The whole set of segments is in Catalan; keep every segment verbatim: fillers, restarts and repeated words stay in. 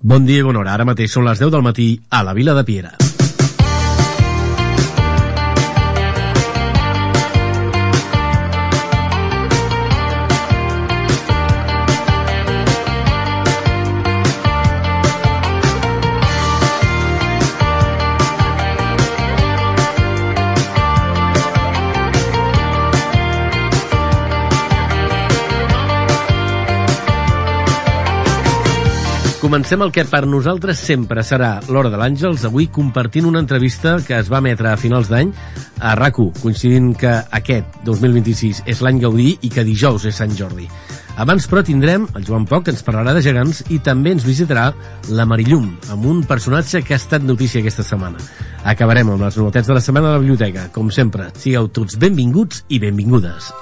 Bon dia i bona hora. Ara mateix són les deu del matí a la Vila de Piera. Comencem el que per nosaltres sempre serà l'Hora de l'Àngels, avui compartint una entrevista que es va emetre a finals d'any a RAC u, coincidint que aquest dos mil vint-i-sis és l'any Gaudí i que dijous és Sant Jordi. Abans, però, tindrem el Joan Poch, que ens parlarà de gegants, i també ens visitarà la Marillum, amb un personatge que ha estat notícia aquesta setmana. Acabarem amb les novetats de la setmana a la biblioteca. Com sempre, sigueu tots benvinguts i benvingudes.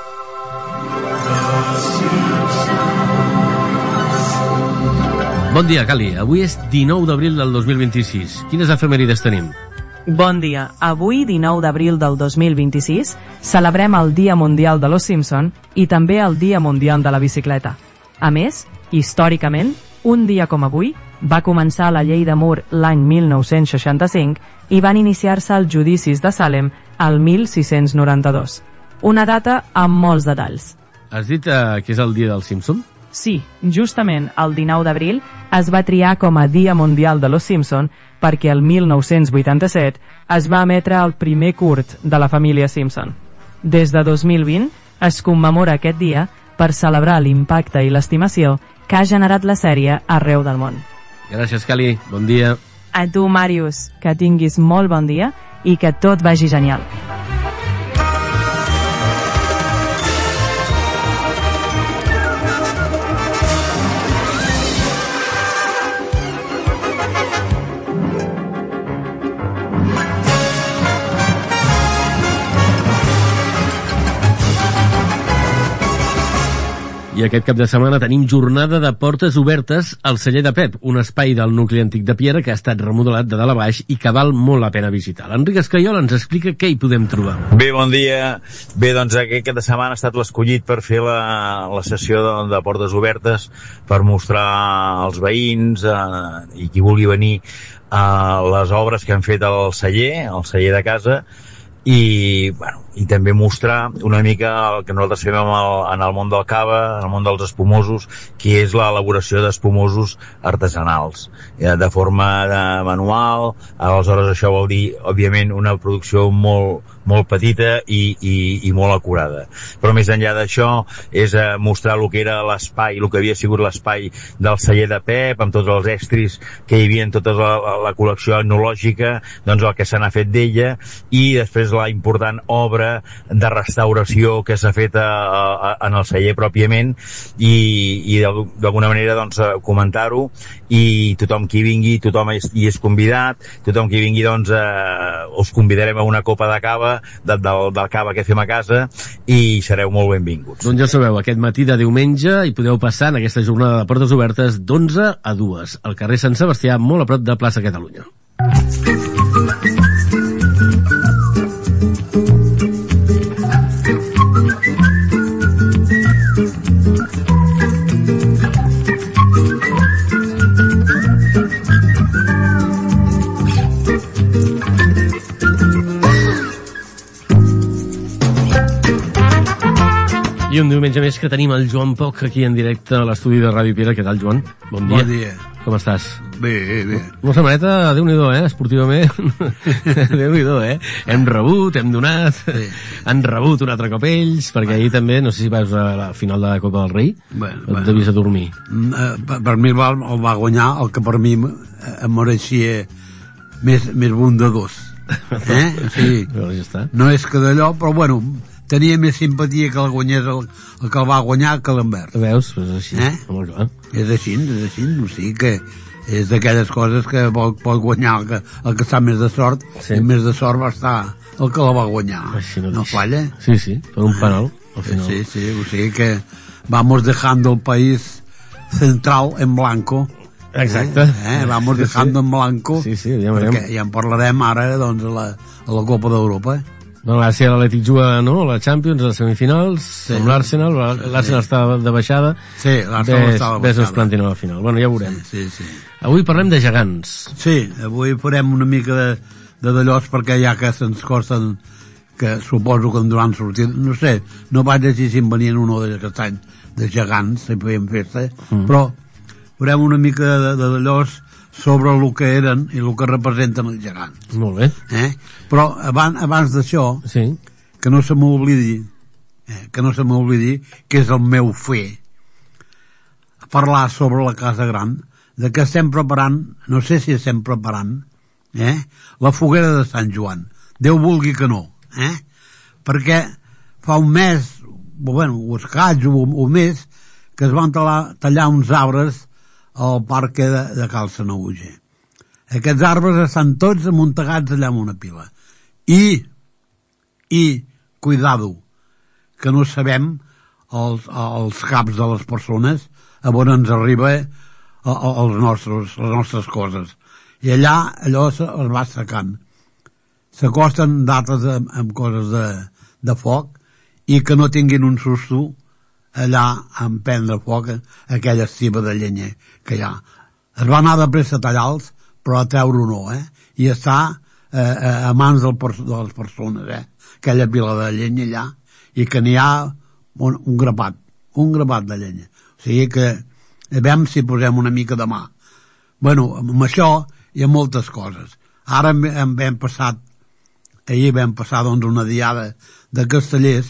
Bon dia, Cali. Avui és dinou d'abril del dos mil vint-i-sis. Quines efemèrides tenim? Bon dia. Avui, dinou d'abril del dos mil vint-i-sis, celebrem el Dia Mundial de los Simpson i també el Dia Mundial de la Bicicleta. A més, històricament, un dia com avui, va començar la llei de Moore l'any mil nou-cents seixanta-cinc i van iniciar-se els judicis de Salem al mil sis-cents noranta-dos. Una data amb molts detalls. Has dit eh, que és el Dia del Simpson? Sí, justament el dinou d'abril es va triar com a Dia Mundial de los Simpson perquè el mil nou-cents vuitanta-set es va emetre el primer curt de la família Simpson. Des de dos mil vint es commemora aquest dia per celebrar l'impacte i l'estimació que ha generat la sèrie arreu del món. Gràcies, Cali. Bon dia. A tu, Màrius, que tinguis molt bon dia i que tot vagi genial. I aquest cap de setmana tenim jornada de portes obertes al celler de Pep, un espai del nucli antic de Piera que ha estat remodelat de dalt a baix i que val molt la pena visitar. L'Enric Escaiola ens explica què hi podem trobar. Bé, bon dia. Bé, doncs aquest cap de setmana ha estat l'escollit per fer la, la sessió de, de portes obertes per mostrar als veïns eh, i qui vulgui venir a les obres que han fet al celler, al celler de casa, i, bueno, i també mostrar una mica el que nosaltres fem en el, en el món del cava, en el món dels espumosos, que és l'elaboració d'espumosos artesanals, eh, de forma de manual. Aleshores això vol dir, òbviament, una producció molt, molt petita i, i, i molt acurada. Però més enllà d'això és eh, mostrar el que era l'espai, el que havia sigut l'espai del celler de Pep, amb tots els estris que hi havia en tota la, la, la col·lecció etnològica, doncs el que se n'ha fet d'ella, i després la important obra de restauració que s'ha fet a, a, en el celler pròpiament, i, i d'alguna manera doncs comentar-ho, i tothom qui vingui, tothom hi és convidat, tothom qui vingui doncs eh, us convidarem a una copa de cava, de, del, del cava que fem a casa, i sereu molt benvinguts. Doncs ja sabeu, aquest matí de diumenge hi podeu passar en aquesta jornada de portes obertes d'onze a dues, al carrer Sant Sebastià, molt a prop de Plaça Catalunya. I un diumenge més que tenim el Joan Poch aquí en directe a l'estudi de Ràdio Piera. Què tal, Joan? Bon dia. Bon dia. Com estàs? Bé, bé. Una setmaneta, Déu-n'hi-do, eh? Esportivament. Déu-n'hi-do, eh? Hem rebut, hem donat, sí. Han rebut un altre cop ells, perquè bueno. Ahir també, no sé si vas a la final de la Copa del Rei, bueno, et bueno. devies a dormir. Per, per mi el va, el va guanyar el que per mi em mereixia més, més bondadós. Eh? O sigui, però ja està. No és que d'allò, però bueno, tenia més simpatia que el guanyés el, el que el va guanyar que l'Envers. Veus? Pues és així. Eh? Molt clar. És així, és així. O sigui que és d'aquelles coses que pot, pot guanyar el que, el que està més de sort, sí. I més de sort va estar el que la va guanyar. Així no, no falla. Sí, sí, per un penal al final. Sí, sí, o sigui que vamos dejando el país central en blanco. Exacte. Eh? Eh? Vamos dejando sí. en blanco. Sí, sí, ja perquè ja en parlarem ara doncs, a, la, a la Copa d'Europa. Bueno, ara sí, l'Atlètic juga, no?, la Champions, a les semifinals, sí. amb l'Arsenal, l'Arsenal sí. està de baixada. Sí, l'Arsenal està de baixada. Ves plantin a la final. Bueno, ja ho veurem. Sí, sí, sí. Avui parlem de gegants. Sí, avui farem una mica de, de d'allòs, perquè ja que se'ns costen, que suposo que en duran sortir, no sé, no vaig llegir si en venien un o d'aquest any de gegants, si fèiem festa, mm. però farem una mica de, de d'allòs sobre el que eren i el que representen els gegants. Molt bé. Eh? Però abans, abans d'això, sí. que no se m'oblidi, eh, que no se m'oblidi que és el meu fer, parlar sobre la Casa Gran, de que estem preparant, no sé si estem preparant, eh, la foguera de Sant Joan. Déu vulgui que no, eh? Perquè fa un mes, bueno, o escaig, o, o més, que es van tallar, tallar uns arbres al parc de, de Cal Sanauge. Aquests arbres estan tots amuntegats allà en una pila. I, i, cuidado, que no sabem els, els caps de les persones a on ens arriba els nostres, les nostres coses. I allà, allò es va assecant. S'acosten dates amb, amb coses de, de foc i que no tinguin un susto allà en prendre foc aquella estiba de llenya que hi ha. Es va anar de pressa a tallar-los, però a treure-ho no, eh? I està eh, a mans del, de les persones, eh? Aquella pila de llenya allà, i que n'hi ha un, un grapat, un grapat de llenya. O sigui que veiem si posem una mica de mà. Bueno, amb això hi ha moltes coses. Ara hem, hem, hem passat, ahir vam passar doncs una diada de Castellers,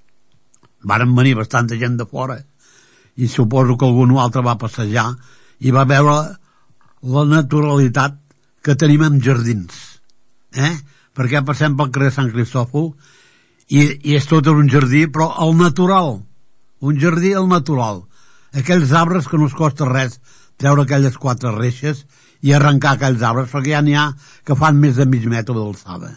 varen venir bastanta gent de fora i suposo que algun altre va passejar i va veure la naturalitat que tenim en jardins, eh? Perquè passem pel carrer Sant Cristòfol i, i és tot un jardí, però al natural, un jardí al natural, aquells arbres que no es costa res treure aquelles quatre reixes i arrencar aquells arbres, perquè ja n'hi ha que fan més de mig metre d'alçada.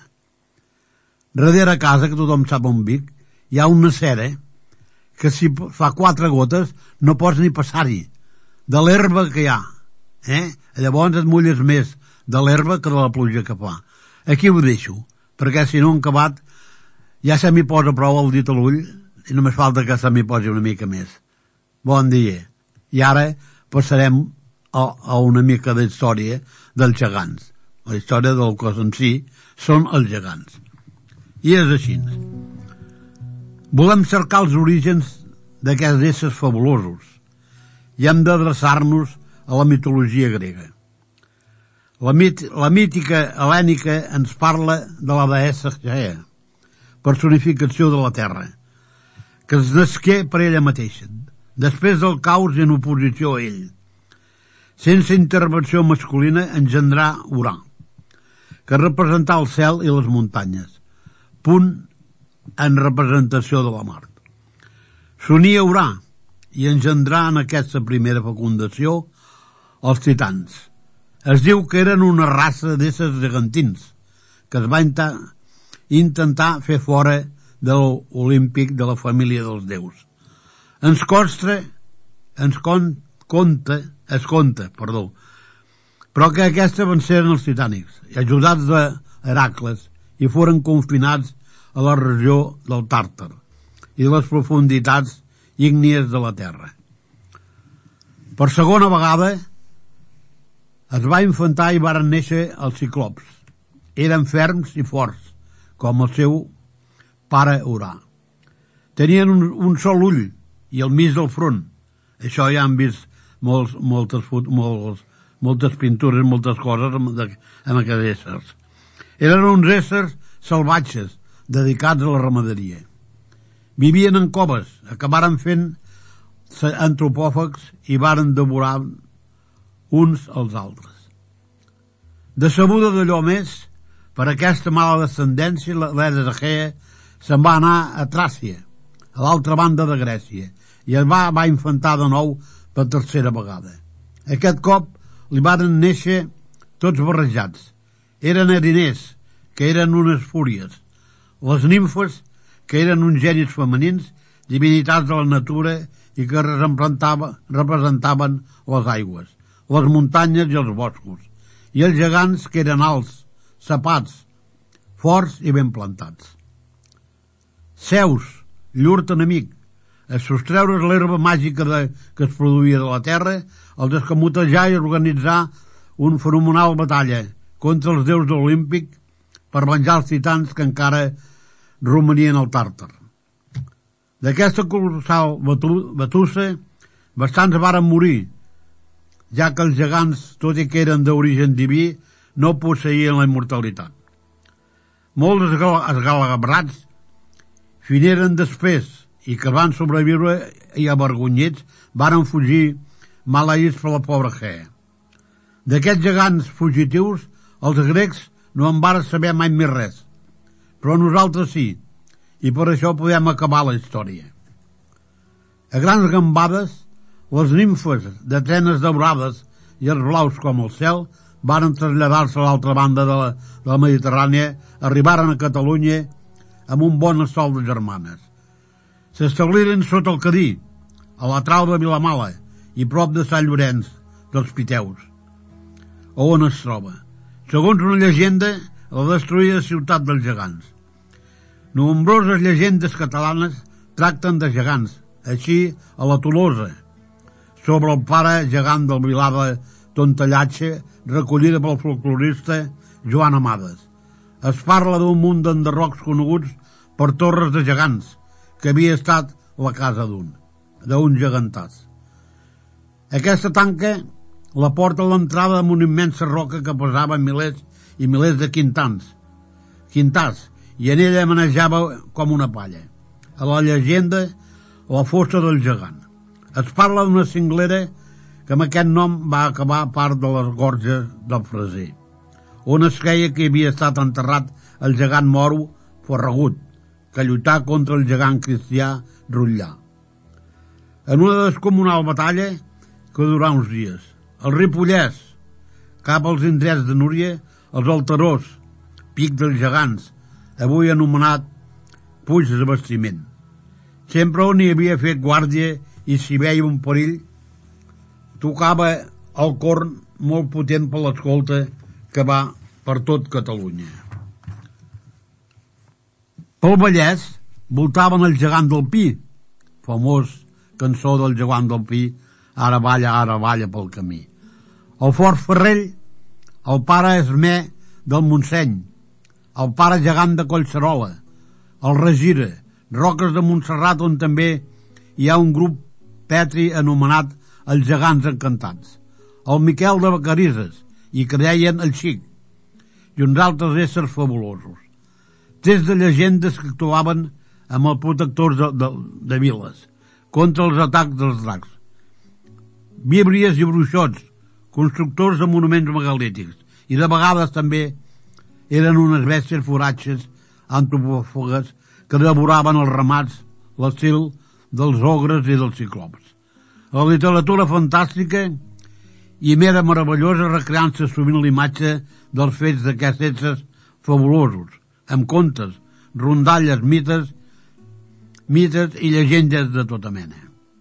Darrere a casa, que tothom sap on vic, hi ha una cera que si fa quatre gotes no pots ni passar-hi, de l'herba que hi ha. Eh? Llavors et mulles més de l'herba que de la pluja que fa. Aquí ho deixo, perquè si no han acabat, ja se m'hi posa prou el dit a l'ull i només falta que se m'hi posi una mica més. Bon dia. I ara passarem a, a una mica d'història dels gegants. La història del cos en si són els gegants. I és així. Volem cercar els orígens d'aquests éssers fabulosos i hem d'adreçar-nos a la mitologia grega. La, mit, la mítica helènica ens parla de la deessa Gea, personificació de la terra, que es nasqué per ella mateixa, després del caos i en oposició a ell. Sense intervenció masculina engendrà Urà, que representà el cel i les muntanyes, punt en representació de la Mart. S'unia a Urà i engendrà en aquesta primera fecundació els titans. Es diu que eren una raça d'éssers gegantins que es va intentar fer fora de l'olímpic de la família dels déus. Ens consta, ens con, conta, es conta, perdó, però que aquests van ser els titànics, ajudats d'Heracles, i foren confinats a la regió del Tàrtar i de les profunditats ígnies de la terra. Per segona vegada es va infantar i varen néixer els ciclops. Eren ferms i forts, com el seu pare Urà. Tenien un, un sol ull i el mig del front. Això ja han vist molts, moltes, molts, moltes pintures, moltes coses amb, de, amb aquests éssers. Eren uns éssers salvatges, dedicats a la ramaderia. Vivien en coves, acabaren fent antropòfags i varen devorar uns als altres. Decebuda d'allò més, per aquesta mala descendència, la deessa Gea se'n va anar a Tràcia, a l'altra banda de Grècia, i es va, va infantar de nou per tercera vegada. Aquest cop li varen néixer tots barrejats. Eren eriners, que eren unes fúries. Les nimfes, que eren uns genis femenins, divinitats de la natura i que representaven, representaven les aigües, les muntanyes i els boscos, i els gegants, que eren alts, sapats, forts i ben plantats. Zeus, llur enemic, a sostreure's l'herba màgica de, que es produïa de la terra, els escamotejar i organitzar un fenomenal batalla contra els déus olímpic per venjar els titans que encara romanien al Tàrtar. D'aquesta colossal batu, batussa, bastants varen morir, ja que els gegants, tot i que eren d'origen diví, no posseïen la immortalitat. Molts esgalabrats fineren després i que van sobreviure i avergonyits varen fugir maleïts per la pobra Gea. D'aquests gegants fugitius, els grecs no en varen saber mai més res, però nosaltres sí, i per això podem acabar la història. A grans gambades, les nimfes de trenes daurades i els blaus com el cel varen traslladar-se a l'altra banda de la, de la Mediterrània, arribaren a Catalunya amb un bon estol de germanes. S'establiren sota el Cadí, a la trau de Vilamala i prop de Sant Llorenç dels Piteus, on es troba. Segons una llegenda, la destruïda ciutat dels gegants. Nombroses llegendes catalanes tracten de gegants, així a la Tolosa, sobre el pare gegant del Vilar de Tontallatxe, recollida pel folclorista Joan Amades. Es parla d'un munt d'enderrocs coneguts per torres de gegants, que havia estat la casa d'un, d'un gegantàs. Aquesta tanca la porta a l'entrada amb una immensa roca que pesava milers i milers de quintans, quintars, i en ella manejava com una palla. A la llegenda, la fossa del gegant. Es parla d'una cinglera que amb aquest nom va acabar part de les gorges del Freser, on es creia que havia estat enterrat el gegant moro Ferragut, que lluità contra el gegant cristià Rotllà. En una descomunal batalla que durà uns dies, el Ripollès, cap als indrets de Núria, els Alterós, pic dels gegants, avui anomenat Puig de Bastiment. Sempre on hi havia fet guàrdia i si veia un perill, tocava el corn molt potent per l'escolta que va per tot Catalunya. Pel Vallès voltaven el gegant del Pi, famós cançó del gegant del Pi, ara balla, ara balla pel camí. El Fort Ferrell, el pare Esmè del Montseny, el pare gegant de Collserola, el Regira, Roques de Montserrat, on també hi ha un grup petri anomenat els gegants encantats, el Miquel de Vacarisses, i que deien el Xic, i uns altres éssers fabulosos. Tres de llegendes que actuaven amb els protectors de, de, de viles, contra els atacs dels dracs. Víbries i bruixots, constructors de monuments megalítics, i de vegades també eren unes bèsties foratges antropòfagues que devoraven els ramats, l'estil dels ogres i dels ciclops. La literatura fantàstica i mera meravellosa recreant-se sovint l'imatge dels fets d'aquests éssers fabulosos, amb contes, rondalles, mites, mites i llegendes de tota mena.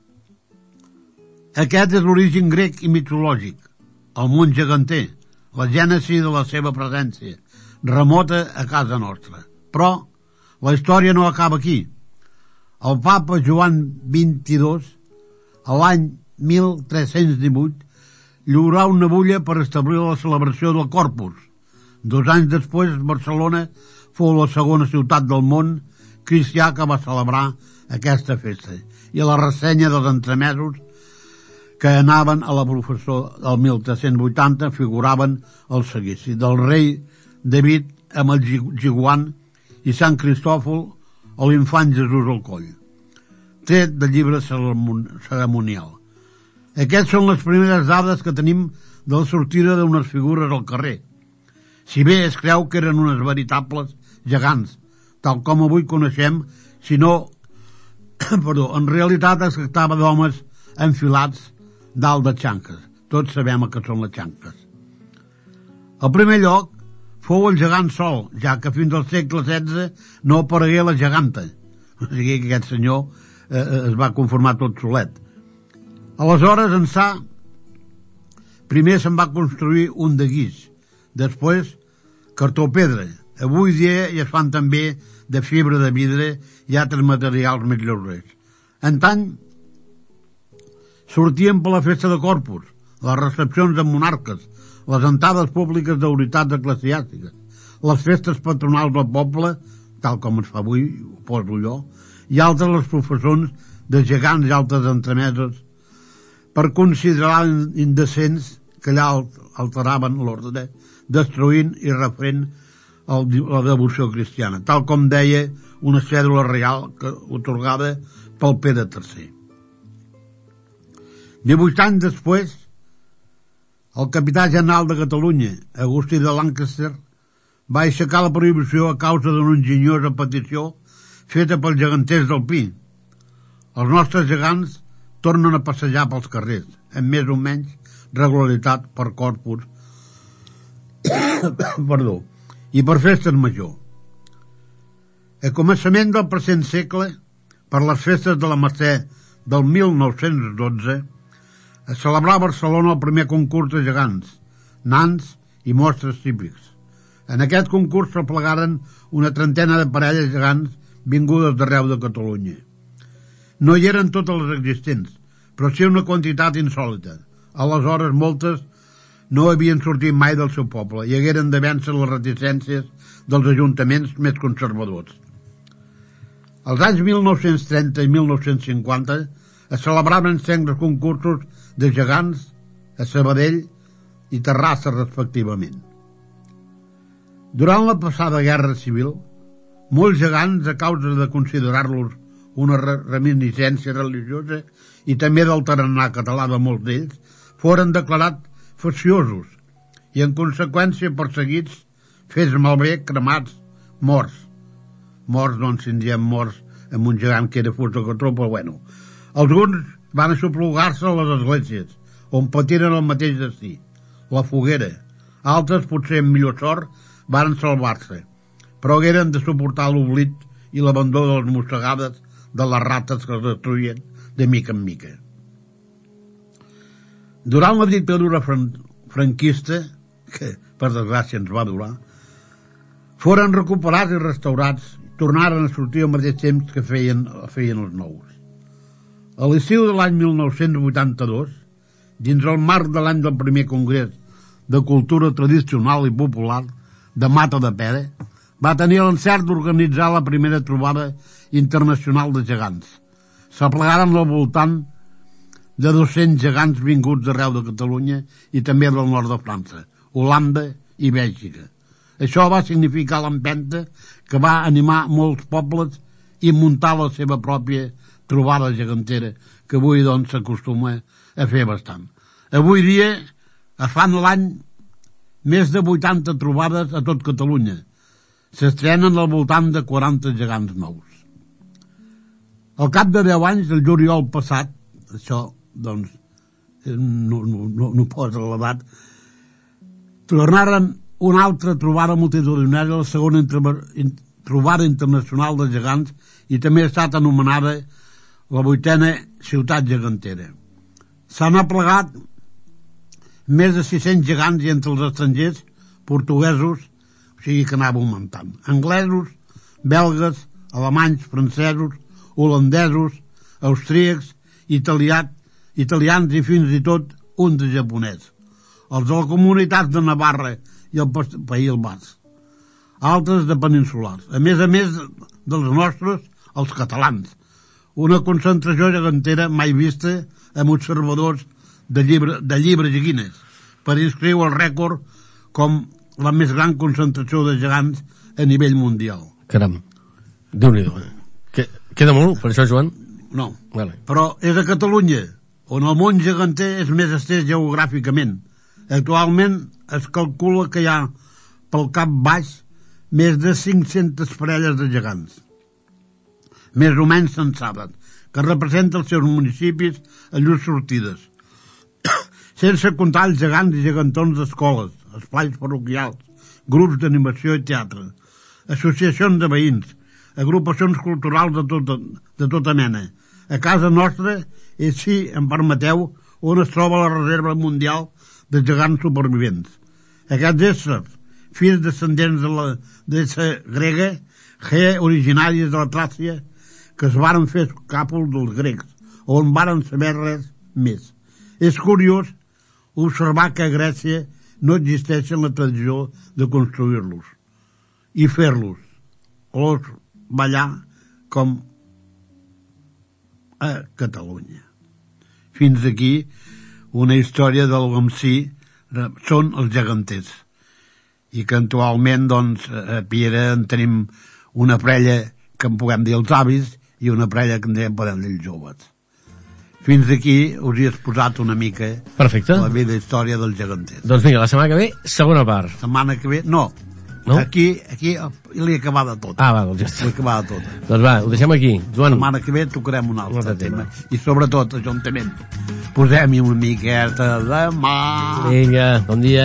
Aquest és l'origen grec i mitològic, el món geganter, la gènesi de la seva presència, remota a casa nostra. Però la història no acaba aquí. El papa Joan vint-i-dos, a l'any mil tres-cents divuit, lliurà una bulla per establir la celebració del Corpus. Dos anys després, Barcelona fou la segona ciutat del món cristià que va celebrar aquesta festa, i a la ressenya dels entremesos que anaven a la professó del mil tres-cents vuitanta figuraven el seguici del rei David amb el giguant i Sant Cristòfol o l'infant Jesús al coll, tret del llibre cerimonial. Aquestes són les primeres dades que tenim de la sortida d'unes figures al carrer, si bé es creu que eren unes veritables gegants, tal com avui coneixem, sinó, perdó, en realitat es tractava d'homes enfilats dalt de xanques. Tots sabem que són les xanques. Al primer lloc fou el gegant sol, ja que fins al segle setze no aparegué la geganta. O sigui que aquest senyor eh, es va conformar tot solet. Aleshores, ençà, primer se'n va construir un de guix, després cartó-pedra, Avui dia ja es fan també de fibra de vidre i altres materials més lleugers. Antany sortien per la festa de Corpus, les recepcions de monarques, les entrades públiques d'autoritats eclesiàstiques, les festes patronals del poble, tal com es fa avui, ho poso jo, i altres les professons de gegants i altres entremeses per considerar indecents que allà alteraven l'ordre, destruint i refent el, la devoció cristiana, tal com deia una cèdula reial que otorgada pel Pere tercer. divuit anys després, el capità general de Catalunya, Agustí de Lancaster, va aixecar la prohibició a causa d'una enginyosa petició feta pels geganters del Pi. Els nostres gegants tornen a passejar pels carrers, amb més o menys regularitat per Corpus perdó, i per festes major. A començament del present segle, per les festes de la Mercè del mil nou-cents dotze, es celebrà a Barcelona el primer concurs de gegants, nans i mostres típics. En aquest concurs s'aplegaren una trentena de parelles gegants vingudes d'arreu de Catalunya. No hi eren totes les existents, però sí una quantitat insòlita. Aleshores, moltes no havien sortit mai del seu poble i hagueren de vèncer les reticències dels ajuntaments més conservadors. Als anys mil nou-cents trenta i mil nou-cents cinquanta es celebraven sengles concursos de gegants a Sabadell i Terrassa, respectivament. Durant la passada guerra civil, molts gegants, a causa de considerar-los una reminiscència religiosa i també del tarannà català de molts d'ells, foren declarats faciosos i, en conseqüència, perseguits, fets malbé, cremats, morts. Morts, doncs, si en diem morts amb un gegant que era fust de catró, però bueno. Alguns van aixoplugar-se a les esglésies, on patiren el mateix destí, la foguera. Altres, potser amb millor sort, van salvar-se, però hagueren de suportar l'oblit i l'abandó de les mossegades de les rates que els destruïen de mica en mica. Durant la dictadura fran franquista, que per desgràcia ens va durar, foren recuperats i restaurats, tornaren a sortir al mateix temps que feien, feien els nous. A l'estiu de l'any mil nou-cents vuitanta-dos, dins el marc de l'any del primer congrés de cultura tradicional i popular de Mata de Pere, va tenir l'encert d'organitzar la primera trobada internacional de gegants. S'aplegaren al voltant de dos-cents gegants vinguts d'arreu de Catalunya i també del nord de França, Holanda i Bèlgica. Això va significar l'empenta que va animar molts pobles i muntar la seva pròpia trobada gegantera, que avui doncs s'acostuma a fer bastant. Avui dia es fan l'any més de vuitanta trobades a tot Catalunya. S'estrenen al voltant de quaranta gegants nous. Al cap de deu anys, el juliol passat, això, doncs, no, no, no, no posa l'edat, tornaren una altra trobada multitudinària, la segona trobada internacional de gegants, i també ha estat anomenada la vuitena ciutat gegantera. S'han aplegat més de sis-cents gegants i entre els estrangers, portuguesos, o sigui que anava augmentant, anglesos, belgues, alemanys, francesos, holandesos, austríacs, italians, italians i fins i tot un de japonès. Els de la comunitat de Navarra i el País Basc. Altres de peninsulars. A més a més dels nostres, els catalans. Una concentració gegantera mai vista amb observadors de, llibre, de llibres i Guinness, per inscriure el rècord com la més gran concentració de gegants a nivell mundial. Caram, Déu-n'hi-do. Eh? Queda molt per això, Joan? No, vale. Però és a Catalunya, on el món geganter és més estès geogràficament. Actualment es calcula que hi ha pel cap baix més de cinc-centes parelles de gegants, més o menys censades, que representen els seus municipis a llurs sortides, sense comptar els gegants i gegantons d'escoles, espais parroquials, grups d'animació i teatre, associacions de veïns, agrupacions culturals de tota, de tota mena. A casa nostra és, si em permeteu, on es troba la reserva mundial de gegants supervivents. Aquests éssers fills descendents de la deessa grega, G, originaris de la Tràcia, que es varen fer escàpol dels grecs, on varen saber res més. És curiós observar que a Grècia no existeix la tradició de construir-los i fer-los, o ballar com a Catalunya. Fins aquí una història del Gamsí són els geganters, i que actualment doncs a Piera en tenim una parella que en puguem dir els avis i una parella que en podem dir els joves. Fins aquí us he exposat una mica Perfecte. La vida i història dels geganters. Doncs vinga, la setmana que ve, segona part. Setmana que ve, no, no? aquí, aquí l'he acabada tot. Ah, va, doncs ja està. L'he acabada tot. Doncs va, ho deixem aquí. Joan. La setmana que ve tocarem un altre, un altre tema. tema. I sobretot, Ajuntament, posem-hi una miqueta de mà. Vinga, bon dia.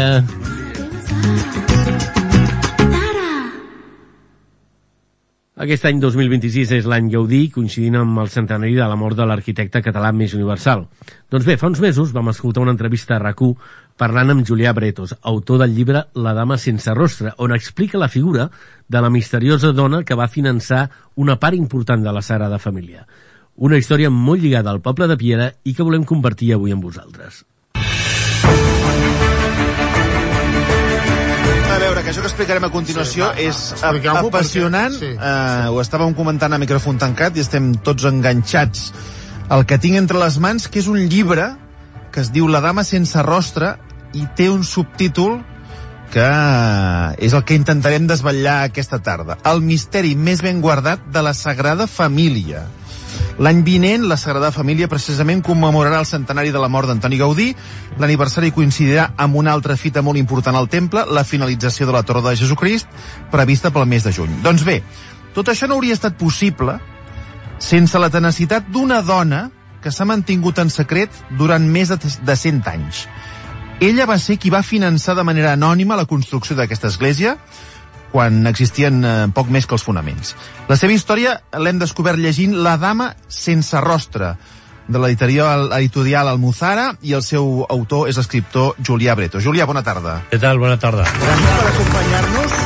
Aquest any dos mil vint-i-sis és l'any Gaudí, coincidint amb el centenari de la mort de l'arquitecte català més universal. Doncs bé, fa uns mesos vam escoltar una entrevista a RAC u parlant amb Julià Bretos, autor del llibre La dama sense rostre, on explica la figura de la misteriosa dona que va finançar una part important de la Sagrada Família. Una història molt lligada al poble de Piera i que volem compartir avui amb vosaltres. A veure, que això que explicarem a continuació sí, va, és va, apassionant. Perquè, sí, uh, ho estàvem comentant a micròfon tancat i estem tots enganxats. El que tinc entre les mans, que és un llibre que es diu La dama sense rostre i té un subtítol que és el que intentarem desvetllar aquesta tarda. El misteri més ben guardat de la Sagrada Família. L'any vinent, la Sagrada Família precisament commemorarà el centenari de la mort d'Antoni Gaudí. L'aniversari coincidirà amb una altra fita molt important al temple, la finalització de la Torre de Jesucrist, prevista pel mes de juny. Doncs bé, tot això no hauria estat possible sense la tenacitat d'una dona que s'ha mantingut en secret durant més de cent anys. Ella va ser qui va finançar de manera anònima la construcció d'aquesta església, quan existien eh, poc més que els fonaments. La seva història l'hem descobert llegint La dama sense rostre, de l'editorial editorial Almuzara, i el seu autor és l'escriptor Julià Bretos. Julià, bona tarda. Què tal? Bona tarda. Gràcies per acompanyar-nos.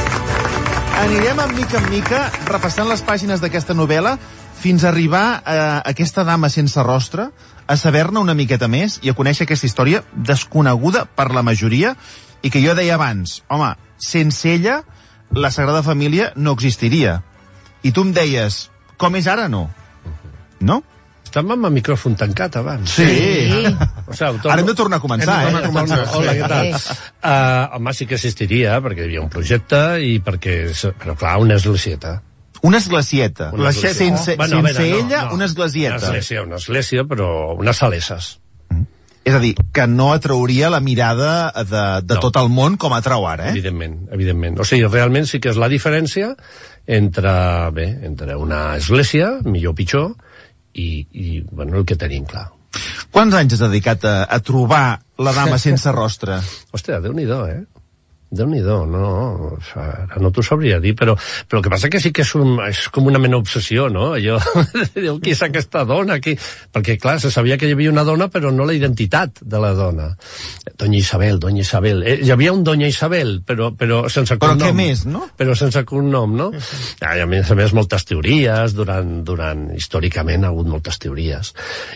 Anirem en mica en mica repassant les pàgines d'aquesta novel·la fins a arribar a aquesta dama sense rostre, a saber-ne una miqueta més i a conèixer aquesta història desconeguda per la majoria i que jo deia abans, home, sense ella la Sagrada Família no existiria. I tu em deies, com és ara, no? No? Estàvem amb el micròfon tancat abans. Sí. sí. O sigui, ara hem de tornar a començar, hem eh? De tornar a començar. Hola, què tal? Uh, home, sí que existiria, perquè hi havia un projecte, i perquè... Però clar, una esglésieta. Una esglésieta. Una esglésieta. Sense, oh, bueno, sense veure, ella, no, no. una esglésieta. Una església, una església, però unes saleses. És a dir, que no atrauria la mirada de, de no. tot el món com atrau ara, eh? Evidentment, evidentment. O sigui, realment sí que és la diferència entre, bé, entre una església, millor o pitjor, i, i bueno, el que tenim clar. Quants anys has dedicat a, a trobar la dama sense rostre? Hòstia, Déu-n'hi-do, eh? Déu-n'hi-do, no, ara no t'ho sabria dir, però, però el que passa que sí que és, un, és com una mena obsessió, no? Allò, qui és aquesta dona? Qui... Perquè, clar, se sabia que hi havia una dona, però no la identitat de la dona. Doña Isabel, Doña Isabel. Eh, hi havia un Doña Isabel, però, però sense cognom. Però què més, no? Però sense cognom, no? Ah, i a més a més, moltes teories, durant, durant, històricament ha hagut moltes teories.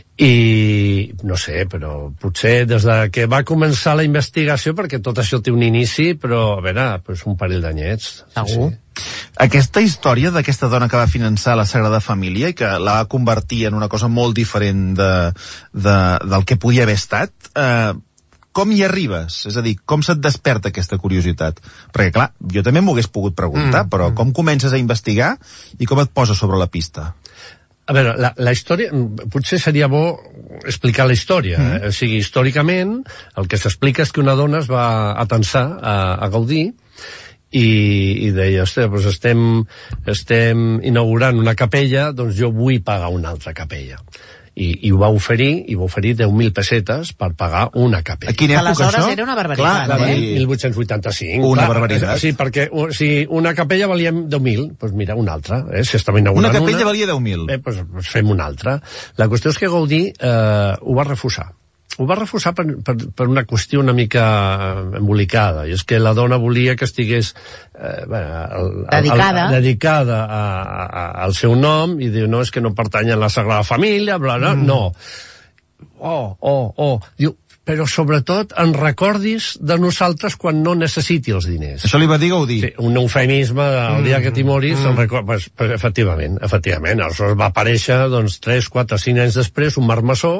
I, no sé, però potser des de que va començar la investigació, perquè tot això té un inici, però, a veure, pues un parell d'anyets. Segur. Sí, sí. Aquesta història d'aquesta dona que va finançar la Sagrada Família i que la va convertir en una cosa molt diferent de, de, del que podia haver estat, eh, com hi arribes? És a dir, com se't desperta aquesta curiositat? Perquè, clar, jo també m'ho hagués pogut preguntar, mm. però com comences a investigar i com et poses sobre la pista? A veure, la, la història... Potser seria bo explicar la història. Mm. Eh? O sigui, històricament, el que s'explica és que una dona es va atensar a, a Gaudí i, i deia, ostres, doncs estem, estem inaugurant una capella, doncs jo vull pagar una altra capella. I, i ho va oferir, i va oferir deu mil pessetes per pagar una capella. A quina època, aleshores això? Era una barbaritat, Clar, eh? mil vuit-cents vuitanta-cinc. Una clar, barbaritat. Sí, perquè si una capella valia deu mil, doncs mira, una altra. Eh? Si estava inaugurant una capella una, valia deu mil. Eh, doncs, doncs fem una altra. La qüestió és que Gaudí eh, ho va refusar. ho va refusar per, per, per una qüestió una mica embolicada, i és que la dona volia que estigués eh, el, dedicada, el, el, dedicada a, a, al seu nom, i diu, no, és que no pertany a la Sagrada Família, bla, bla, mm. no. Oh, oh, oh. Diu, però sobretot en recordis de nosaltres quan no necessiti els diners. Això li va dir Gaudí? Sí, un eufemisme, el dia que t'hi moris, mm. record... pues, pues, efectivament, efectivament. Aleshores va aparèixer, doncs, tres, quatre, cinc anys després, un marmessó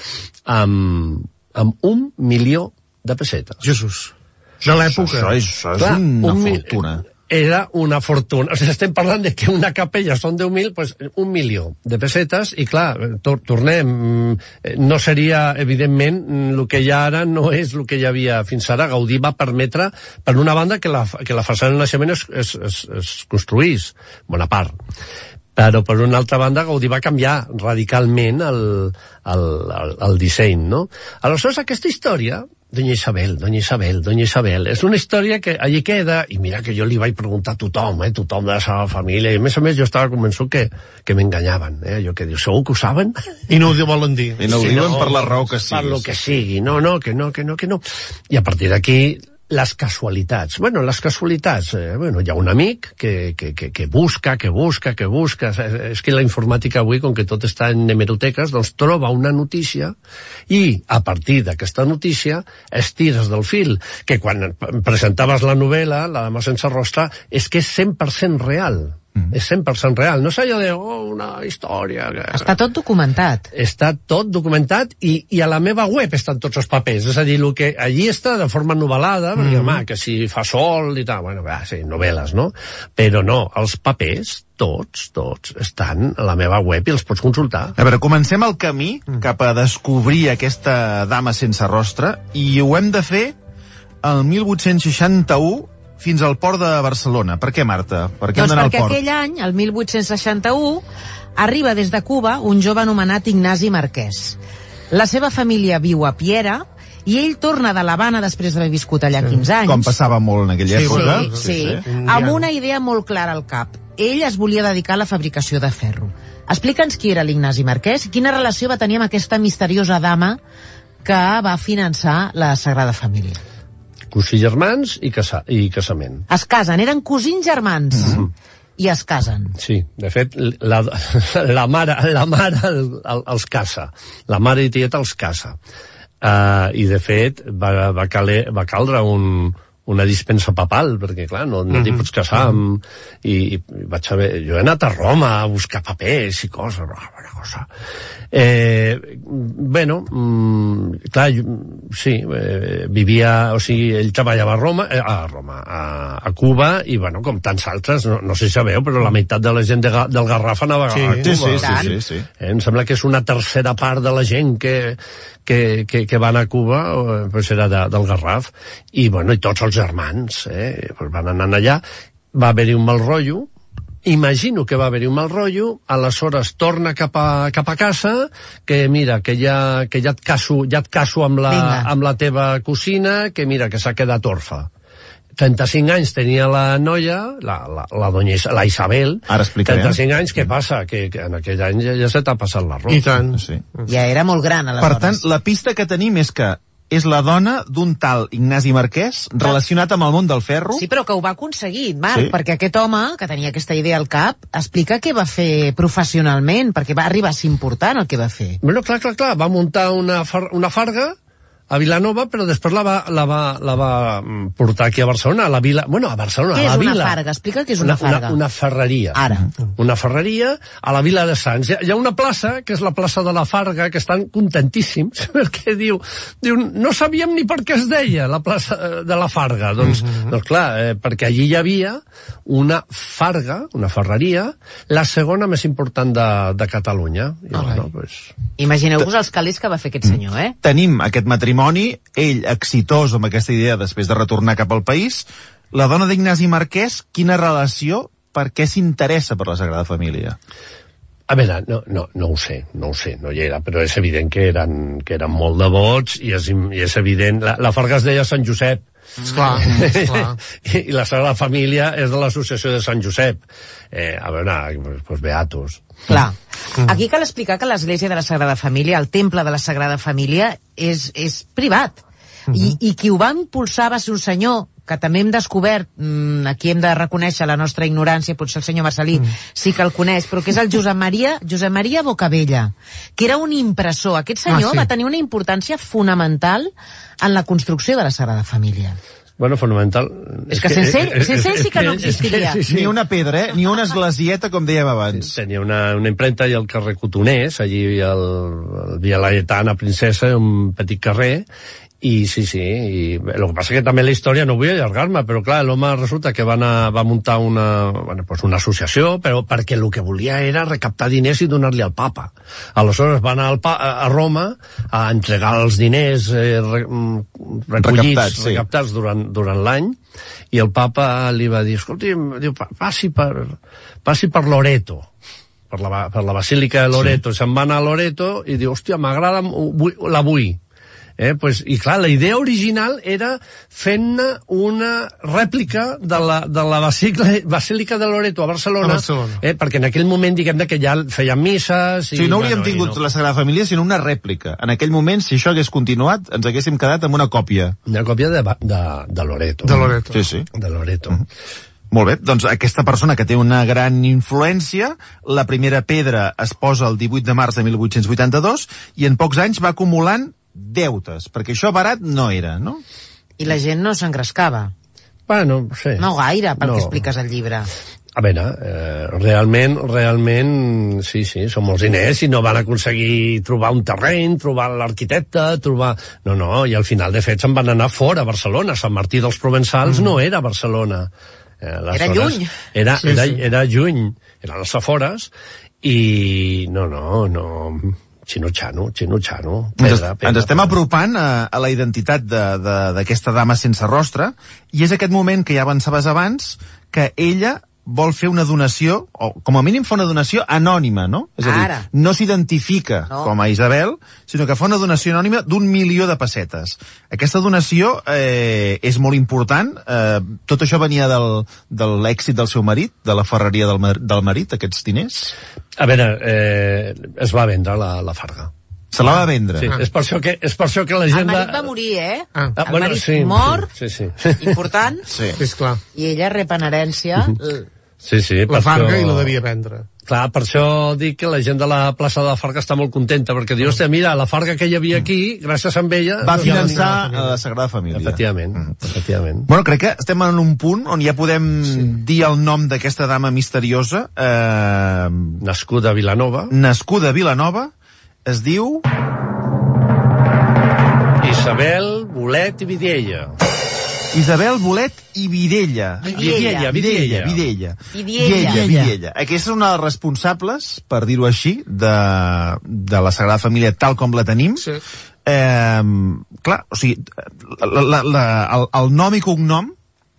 amb, amb un milió de pessetes. Jesús. Ja l'època. Això, això és Clar, una un fortuna. Era una fortuna. O sigui, estem parlant de que una capella són deu mil, pues, un milió de pessetes, i clar, tor tornem, no seria, evidentment, el que hi ha ara no és el que hi havia fins ara. Gaudí va permetre, per una banda, que la, que la façana del naixement es, es, es, es construís, bona part. Però, per una altra banda, Gaudí va canviar radicalment el, el, el, el disseny, no? Aleshores, aquesta història, Doña Isabel, Doña Isabel, Doña Isabel, és una història que allí queda, i mira que jo li vaig preguntar a tothom, eh, tothom de la seva família, i a més a més jo estava convençut que, que m'enganyaven, eh, jo que diu, segur que ho saben? I no ho volen dir. I no ho sí, diuen no, per la raó que sigui. Per lo que sigui, no, no, que no, que no, que no. I a partir d'aquí, les casualitats. Bueno, les casualitats, eh, bueno, hi ha un amic que, que, que, que busca, que busca, que busca. És que la informàtica avui, com que tot està en hemeroteques, doncs troba una notícia i, a partir d'aquesta notícia, estires del fil, que quan presentaves la novel·la, La dama sense rostre, és que és cent per cent real. Mm. És cent per cent real. No és allò de, oh, una història... Que... Està tot documentat. Està tot documentat i, i a la meva web estan tots els papers. És a dir, el que allí està de forma novel·lada, mm. perquè, home, que si fa sol i tal, bueno, va, sí, novel·les, no? Però no, els papers, tots, tots, estan a la meva web i els pots consultar. A veure, comencem el camí cap a descobrir aquesta dama sense rostre, i ho hem de fer el mil vuit-cents seixanta-u fins al port de Barcelona. Per què, Marta? Per què doncs hem d'anar al perquè port? Aquell any, el mil vuit-cents seixanta-u, arriba des de Cuba un jove anomenat Ignasi Marquès. La seva família viu a Piera i ell torna de l'Havana després d'haver viscut allà sí. quinze anys. Com passava molt en aquella sí, època. Sí, sí, sí, amb una idea molt clara al cap. Ell es volia dedicar a la fabricació de ferro. Explica'ns qui era l'Ignasi Marquès i quina relació va tenir amb aquesta misteriosa dama que va finançar la Sagrada Família. Cosí germans i, casa, i casament. Es casen, eren cosins germans. Mm-hmm. I es casen. Sí, de fet, la, la mare, la mare el, el, els casa. La mare i tieta els casa. Uh, I, de fet, va, va, caler, va caldre un, una dispensa papal, perquè, clar, no, no mm-hmm. t'hi pots casar amb... I, i vaig saber... Jo he anat a Roma a buscar papers i coses, una cosa... Eh, bueno, mm, clar, jo, sí, eh, vivia, o sigui, ell treballava a Roma, eh, a Roma, a, a Cuba, i bueno, com tants altres, no, no sé si sabeu, però la meitat de la gent de, del Garraf anava sí, a Cuba. Sí, sí, sí, sí, sí. Eh, em sembla que és una tercera part de la gent que, que, que, que van a Cuba, eh, pues era de, del Garraf, i bueno, i tots els germans, eh, pues van anar allà, va haver-hi un mal rotllo. Imagino que va haver-hi un mal rotllo, aleshores torna cap a, cap a casa, que mira, que ja, que ja et caso, ja et caso amb la, amb la teva cosina, que mira, que s'ha quedat orfa. trenta-cinc anys tenia la noia, la, la, la, doña, la Isabel. Ara explicarem. trenta-cinc anys, què passa? Que, que en aquell any ja, ja se t'ha passat l'arròs. I tant. Sí. Ja era molt gran, aleshores. Per tant, la pista que tenim és que és la dona d'un tal Ignasi Marquès, relacionat amb el món del ferro. Sí, però que ho va aconseguir, Marc, sí. perquè aquest home, que tenia aquesta idea al cap, explica què va fer professionalment, perquè va arribar a ser important el que va fer. Bueno, clar, clar, clar, va muntar una, far, una farga a Vilanova, però després la va, la va, la va portar aquí a Barcelona, a la vila... Bueno, a Barcelona, què a la és vila. Una farga? Explica què és una, una farga. Una, una ferreria. Ara. Una ferreria a la vila de Sants. Hi ha una plaça, que és la plaça de la Farga, que estan contentíssims, perquè diu, diu, no sabíem ni per què es deia la plaça de la Farga. Doncs, mm-hmm. doncs clar, eh, perquè allí hi havia una farga, una ferreria, la segona més important de, de Catalunya. I, okay. bueno, pues... Imagineu-vos els calés que va fer aquest senyor, eh? Tenim aquest matrimoni, ell exitós amb aquesta idea després de retornar cap al país. La dona d'Ignasi Marquès, quina relació, per què s'interessa per la Sagrada Família? A veure, no, no, no ho sé, no ho sé, no hi era, però és evident que eren, que eren molt devots i és, i és evident... La, la Farga es deia Sant Josep. Esclar, esclar. I, I la Sagrada Família és de l'associació de Sant Josep. Eh, a veure, pues, pues beatos. Clar. Aquí cal explicar que l'Església de la Sagrada Família, el Temple de la Sagrada Família, és, és privat. I, I qui ho va impulsar va ser un senyor que també hem descobert, mmm, aquí hem de reconèixer la nostra ignorància, potser el senyor Marcelí mm. sí que el coneix, però que és el Josep Maria, Josep Maria Bocabella, que era un impressor. Aquest senyor ah, sí. va tenir una importància fonamental en la construcció de la Sagrada Família. Bueno, fonamental... És que sense ell, sense ell sí que no existiria. Sí, sí. Ni una pedra, eh? Ni una esglésieta, com dèiem abans. Sí, tenia una, una impremta i al carrer Cotoners, allí hi havia el, el Via Laietana Princesa, un petit carrer, i sí, sí, i el que passa que també la història, no vull allargar-me, però clar, l'home resulta que va, anar, va muntar una, bueno, pues una associació, però perquè el que volia era recaptar diners i donar-li al papa. Aleshores va anar al pa, a Roma a entregar els diners eh, re, recollits, recaptats, sí. recaptats durant, durant l'any, i el papa li va dir, escolti, diu, passi per, passi per Loreto, per la, per la Basílica de Loreto, sí. Se'n va anar a Loreto i diu, hòstia, m'agrada, la vull. Eh, pues, i clar, la idea original era fent-ne una rèplica de la, de la Basílica, Basílica de Loreto a Barcelona, a Barcelona. Eh, perquè en aquell moment, diguem-ne, que ja feien misses... I, sí, no hauríem bueno, tingut no. la Sagrada Família, sinó una rèplica. En aquell moment, si això hagués continuat, ens haguéssim quedat amb una còpia. Una còpia de, de, de Loreto. De Loreto. Sí, sí. De Loreto. Mm-hmm. Molt bé, doncs aquesta persona que té una gran influència, la primera pedra es posa el divuit de març de mil vuit-cents vuitanta-dos i en pocs anys va acumulant deutes, perquè això barat no era, no? I la gent no s'engrescava. Bueno, sí. No gaire, pel no. que expliques al llibre. A veure, eh, realment, realment, sí, sí, són molts diners i no van aconseguir trobar un terreny, trobar l'arquitecte, trobar... No, no, i al final, de fet, se'n van anar fora a Barcelona. Sant Martí dels Provençals mm. no era Barcelona. Eh, era lluny. Era, sí, era, sí. era lluny, eren les afores, i no, no, no... Xino-xano, xino-xano, pedra, pedra. Ens estem apropant a, a la identitat d'aquesta dama sense rostre, i és aquest moment que ja avançaves abans, que ella vol fer una donació, o com a mínim fa una donació anònima, no? És a dir, Ara. no s'identifica no. com a Isabel, sinó que fa una donació anònima d'un milió de pessetes. Aquesta donació eh, és molt important. Eh, tot això venia del, de l'èxit del seu marit, de la ferreria del, del marit, aquests diners? A veure, eh, es va vendre la, la Farga. Se la va vendre. Sí, ah. és, per això que, és per això que la gent... El marit va morir, eh? Ah. Ah, el bueno, marit sí, mor, sí, sí, sí. important, Sí. És clar. i ella rep en herència... Sí, sí, La Farga això... i la devia vendre. Clar, per això dic que la gent de la plaça de la Farga està molt contenta, perquè diu, hòstia, mira, la Farga que hi havia aquí, gràcies a ella... Va finançar a la Sagrada Família. Efectivament, mm. efectivament. Bueno, crec que estem en un punt on ja podem sí. dir el nom d'aquesta dama misteriosa. Eh... Nascuda a Vilanova. Nascuda a Vilanova. Es diu... Isabel Bolet i Vidiella. Isabel Bolet i Vidella. Vidiella. Vidella. Vidella. Vidella. Vidella. Aquesta és una de les responsables, per dir-ho així, de, de la Sagrada Família tal com la tenim. Sí. Eh, clar, o sigui, la, la, la, el, el nom i cognom,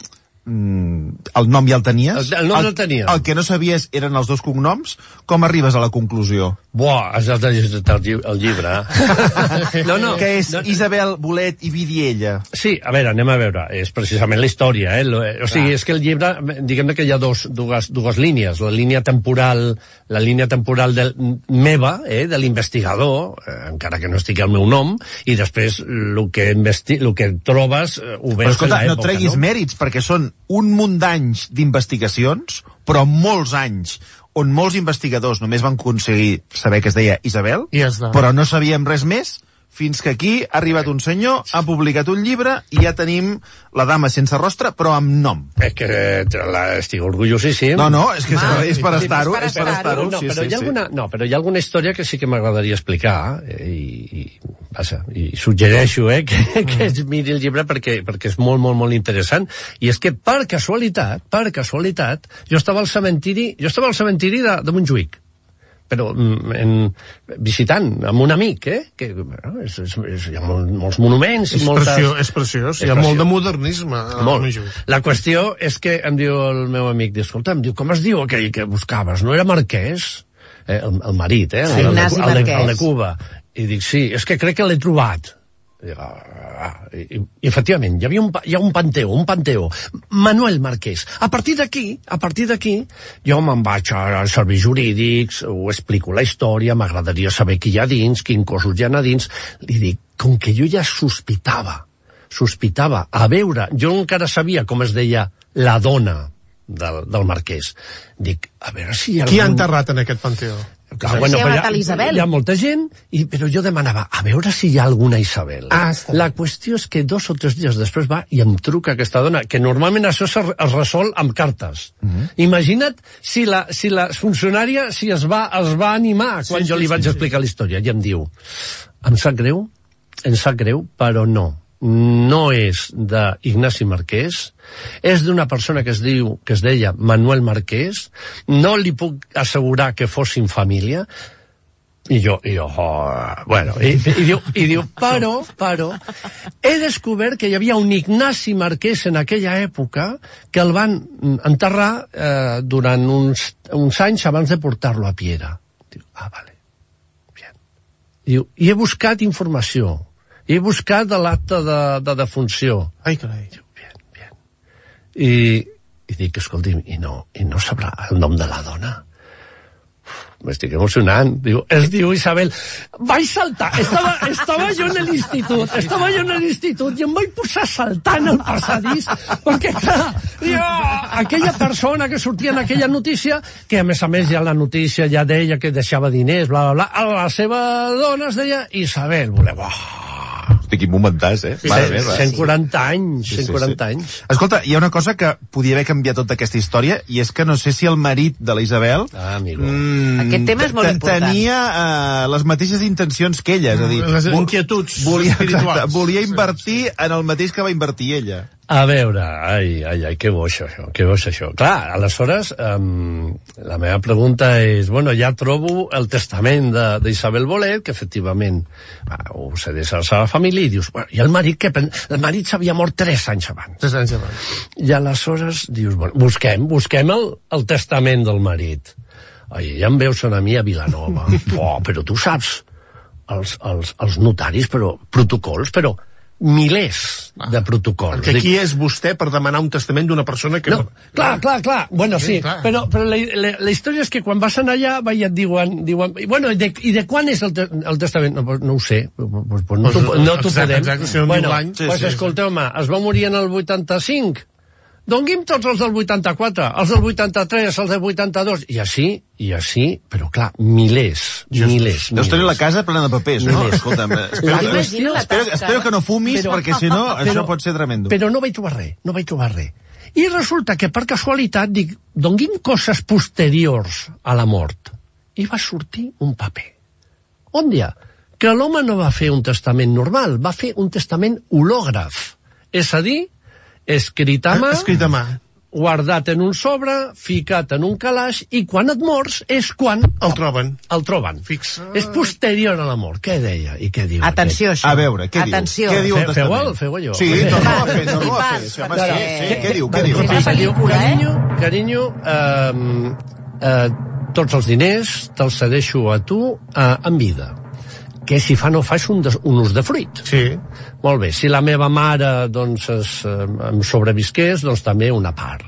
el nom ja el tenies. El, el nom el, el tenia. El que no sabies eren els dos cognoms. Com arribes a la conclusió? Buah, has de llegir el llibre. Eh? no, no. Que és no, Isabel Bolet i Vidiella. Sí, a veure, anem a veure. És precisament la història, eh? O sigui, és que el llibre, diguem que hi ha dos, dues, dues línies. La línia temporal, la línia temporal de, meva, eh? de l'investigador, eh? encara que no estigui el meu nom, i després el que, investi el que trobes eh, ho veus en l'època. Però escolta, no treguis no? mèrits, perquè són un munt d'anys d'investigacions, però molts anys on molts investigadors només van aconseguir saber que es deia Isabel, ja però no sabíem res més, fins que aquí ha arribat un senyor, ha publicat un llibre i ja tenim la dama sense rostre, però amb nom. És que la, estic orgullosíssim. No, no, és que Ma, és per estar-ho, és per és per estar-ho. No, sí, però sí, hi ha alguna, no, però hi ha alguna història que sí que m'agradaria explicar, eh, i, i, passa, i suggereixo eh, que, que es miri el llibre perquè, perquè és molt, molt, molt interessant. I és que, per casualitat, per casualitat, jo estava al cementiri, jo estava al cementiri de, de Montjuïc, però en, visitant amb un amic, eh? Que, bueno, és, és, és, hi ha molt, molts monuments és, moltes... preciós, és preciós, hi ha molt de modernisme molt. La qüestió és que em diu el meu amic, diu, escolta, em diu, com es diu aquell que buscaves? No era Marquès? Eh, el, el marit, eh? Sí, el, Ignasi el, el, Marquès. el de Cuba. I dic, sí, és que crec que l'he trobat. I, ah, i, i efectivament, hi havia un, hi ha un panteó, un panteó, Manuel Marquès. A partir d'aquí, a partir d'aquí, jo me'n vaig als serveis jurídics, ho explico la història, m'agradaria saber qui hi ha dins, quin cossos hi ha a dins. Li dic, com que jo ja sospitava, sospitava, a veure, jo encara sabia com es deia la dona del, del Marquès. Dic, a veure si hi ha... Qui ha enterrat en aquest panteó? Clar, bueno, hi ha, hi, hi ha molta gent, i, però jo demanava, a veure si hi ha alguna Isabel. Ah, la qüestió és que dos o tres dies després va i em truca aquesta dona, que normalment això es, es resol amb cartes. Uh -huh. Imagina't si la, si la funcionària si es, va, es va animar quan sí, jo li sí, vaig sí, explicar sí. la història, i em diu, em sap greu, em sap greu, però no. No és d'Ignasi Marquès, és d'una persona que es diu que es deia Manuel Marquès, no li puc assegurar que fossin família, i jo, i jo oh, bueno, i, i, diu, i diu, però, però, he descobert que hi havia un Ignasi Marquès en aquella època que el van enterrar eh, durant uns, uns anys abans de portar-lo a Piera. Diu, ah, vale, bien. Diu, i he buscat informació, he buscat l'acte de, de defunció. Ai, carai. Bien, bien. I, i dic, escolti'm, i no, i no sabrà el nom de la dona? M'estic emocionant. Diu, es diu Isabel. Vaig saltar. Estava, estava jo en l'institut, estava jo en l'institut i em vaig posar saltant al passadís, perquè, clar, jo, aquella persona que sortia en aquella notícia, que a més a més ja la notícia ja deia que deixava diners, bla, bla, bla, la seva dona es deia Isabel. Voleu, oh, Hosti, quin momentàs, eh? Sí, cent quaranta anys, cent quaranta sí, sí, sí. anys. Escolta, hi ha una cosa que podia haver canviat tota aquesta història, i és que no sé si el marit de la Isabel... Ah, amigo. Mm, Aquest tema és molt important. Tenia uh, les mateixes intencions que ella, és a dir... Les inquietuds volia, espirituals. Exacte, volia invertir en el mateix que va invertir ella. A veure, ai, ai, ai, que boix això, que boix això. Clar, aleshores, um, la meva pregunta és, bueno, ja trobo el testament d'Isabel Bolet, que efectivament va, ho cedeix a la seva família, i dius, bueno, i el marit, que el marit s'havia mort tres anys abans. Tres anys abans. I aleshores dius, bueno, busquem, busquem el, el testament del marit. Ai, ja em veus a mi a Vilanova. Oh, però tu saps els, els, els notaris, però protocols, però milers de protocols. Perquè qui és vostè per demanar un testament d'una persona que... No, clar, clar, clar. Bueno, sí, sí clar. però, però la, la, la història és que quan vas anar allà, va, i et diuen, diuen bueno, i de, i de quan és el, te, el testament? No, no ho sé, pues, pues no t'ho no podem. Exacte, si no bueno, l'any. Sí, pues, sí, escolteu-me, es va morir en el vuitanta-cinc? Dongui'm tots els del vuitanta-quatre, els del vuitanta-tres, els del vuitanta-dos, i així, i així, però clar, milers, milers. Deus tenir la casa plena de papers, no? Escolta'm, espero, que, espero, espero que no fumis, però, perquè si no, però, això pot ser tremendo. Però no vaig trobar res, no vaig trobar res. I resulta que per casualitat dic, dongui'm coses posteriors a la mort. I va sortir un paper. On dia? Que l'home no va fer un testament normal, va fer un testament hològraf. És a dir, escrit a mà, escrit a mà, guardat en un sobre, ficat en un calaix, i quan et mors és quan el troben. El troben. Fixa. És posterior a la mort. Què deia i què diu? Atenció, aquest? això. A veure, què Atenció. diu? Què diu el Feu testament? el, feu allò. Sí, torna-ho a fer, torna-ho a fer. Sí, home, sí, sí. Què diu? Què diu? Quina pel·lícula, eh? Carinyo, carinyo, eh, eh, tots els diners te'ls cedeixo a tu eh, en vida. Que si fa no fas un, de, un ús de fruit. Sí. Molt bé, si la meva mare doncs, es, eh, em sobrevisqués, doncs també una part.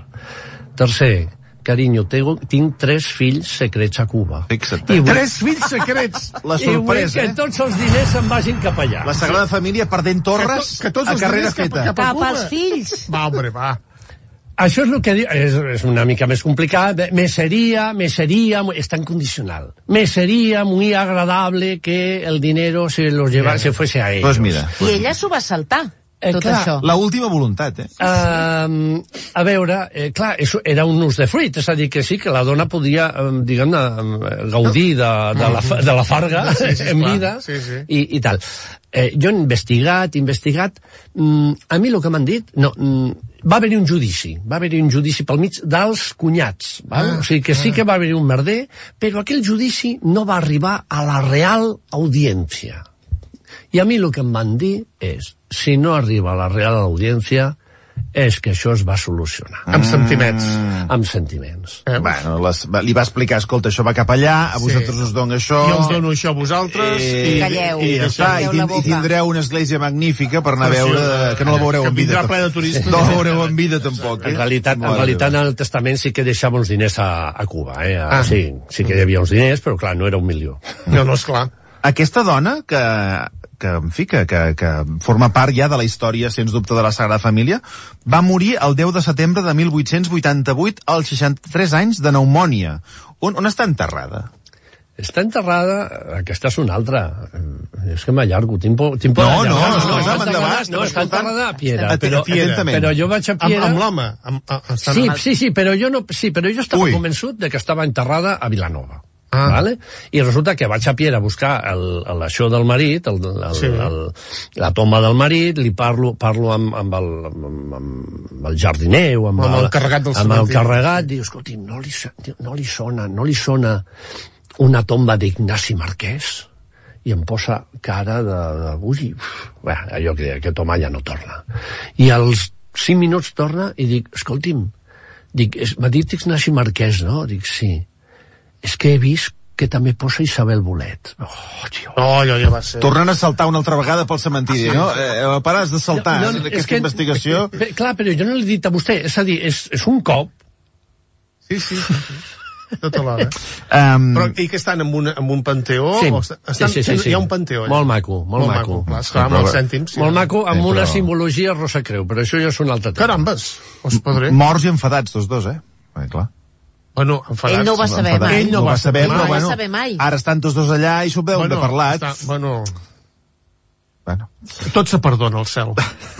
Tercer, carinyo, tengo, tinc tres fills secrets a Cuba. Fixa't. I vull, Tres fills secrets. La I vull sorpresa, que eh? tots els diners se'n vagin cap allà. La Sagrada Família perdent torres Que to- que tots a els carrera diners cap- feta. cap- Cap als fills. Va, hombre, va. Això és el que diu, és, és una mica més complicat. Me sería, me sería, está en condicional. Me sería muy agradable que el dinero se los llevara, se fuese a ellos. Pues mira. I ella s'ho va saltar, Eh, tot clar, això. La última voluntat, eh? Uh, a veure, eh, clar, això era un ús de fruit, és a dir, que sí, que la dona podia, um, diguem-ne, um, gaudir de, de, la, de la farga Sí, sí, en clar. vida Sí, sí. I, i tal. Eh, jo he investigat, investigat, mm, a mi el que m'han dit, no, mm, va haver-hi un judici, va haver-hi un judici pel mig dels cunyats, val? Ah, O sigui que sí que va haver-hi un merder, però aquell judici no va arribar a la real audiència. I a mi el que em van dir és, si no arriba a la real audiència, és que això es va solucionar. Amb sentiments. Amb sentiments. Eh, bueno, les, li va explicar, escolta, això va cap allà, a vosaltres sí. us dono això... Jo us dono això a vosaltres... I, calleu. I, i, ja està, i, tind, i tindreu una església magnífica per anar a veure... Que no la veureu en vida. Que vindrà ple de turistes. No la veureu en vida, tampoc. Eh? En realitat, en realitat, en el testament sí que deixava uns diners a, a Cuba, eh? Ah. Sí, sí que hi havia uns diners, però clar, no era un milió. No, no, esclar. Aquesta dona, que, que en fi, que, que, que forma part ja de la història, sens dubte, de la Sagrada Família, va morir el deu de setembre de mil vuit-cents vuitanta-vuit als seixanta-tres anys de pneumònia. On, on està enterrada? Està enterrada... Aquesta és una altra. És que m'allargo. Tinc por, tinc por no, no, no, no, no, no, no, està enterrada a Piera. Però, Piera. però jo vaig a Piera... Amb, amb l'home. Amb, amb, sí, sí, sí, però jo, no, sí, però jo estava Ui. convençut de que estava enterrada a Vilanova. Ah. Vale? I resulta que vaig a Piera a buscar el, el, això del marit, el, el, Sí. el, la tomba del marit, li parlo, parlo amb, amb, el, amb, amb el jardiner o amb, Amb el carregat del amb el cementiri. carregat, diu, escolti, no li, no li sona, no li sona una tomba d'Ignasi Marquès? I em posa cara de... de ui, bé, allò que aquest home ja no torna. I als cinc minuts torna i dic, escolti'm, dic, m'ha dit Ignasi Marquès, no? Dic, sí. És que he vist que també posa Isabel Bolet. Oh, tio. No, allò ja va ser... Tornant a saltar una altra vegada pel cementiri, ah, sí. no? Eh, para, has de saltar, no, no, aquesta que, investigació... Bé, clar, però jo no l'he dit a vostè, és a dir, és, és un cop. Sí, sí, sí. Tota l'hora. Um, Però i que estan en un, en un panteó? Sí. O estan, sí, sí, sí, sí. Hi ha un panteó allà? Molt maco, molt, molt maco. maco. Clar, esclar, amb els cèntims. Sí, molt maco, amb eh, una però... simbologia rosa creu, però això ja és un altre tema. Carambes, us podré. Morts i enfadats, tots dos, eh? Eh, clar. Bueno, enfadats. Ell no ho va saber Enfadats. mai. Ell no ho va saber, però no ho va bueno, saber mai. ara estan tots dos allà i s'ho veuen bueno, de parlat. Està, bueno, Bueno. tot se perdona al cel.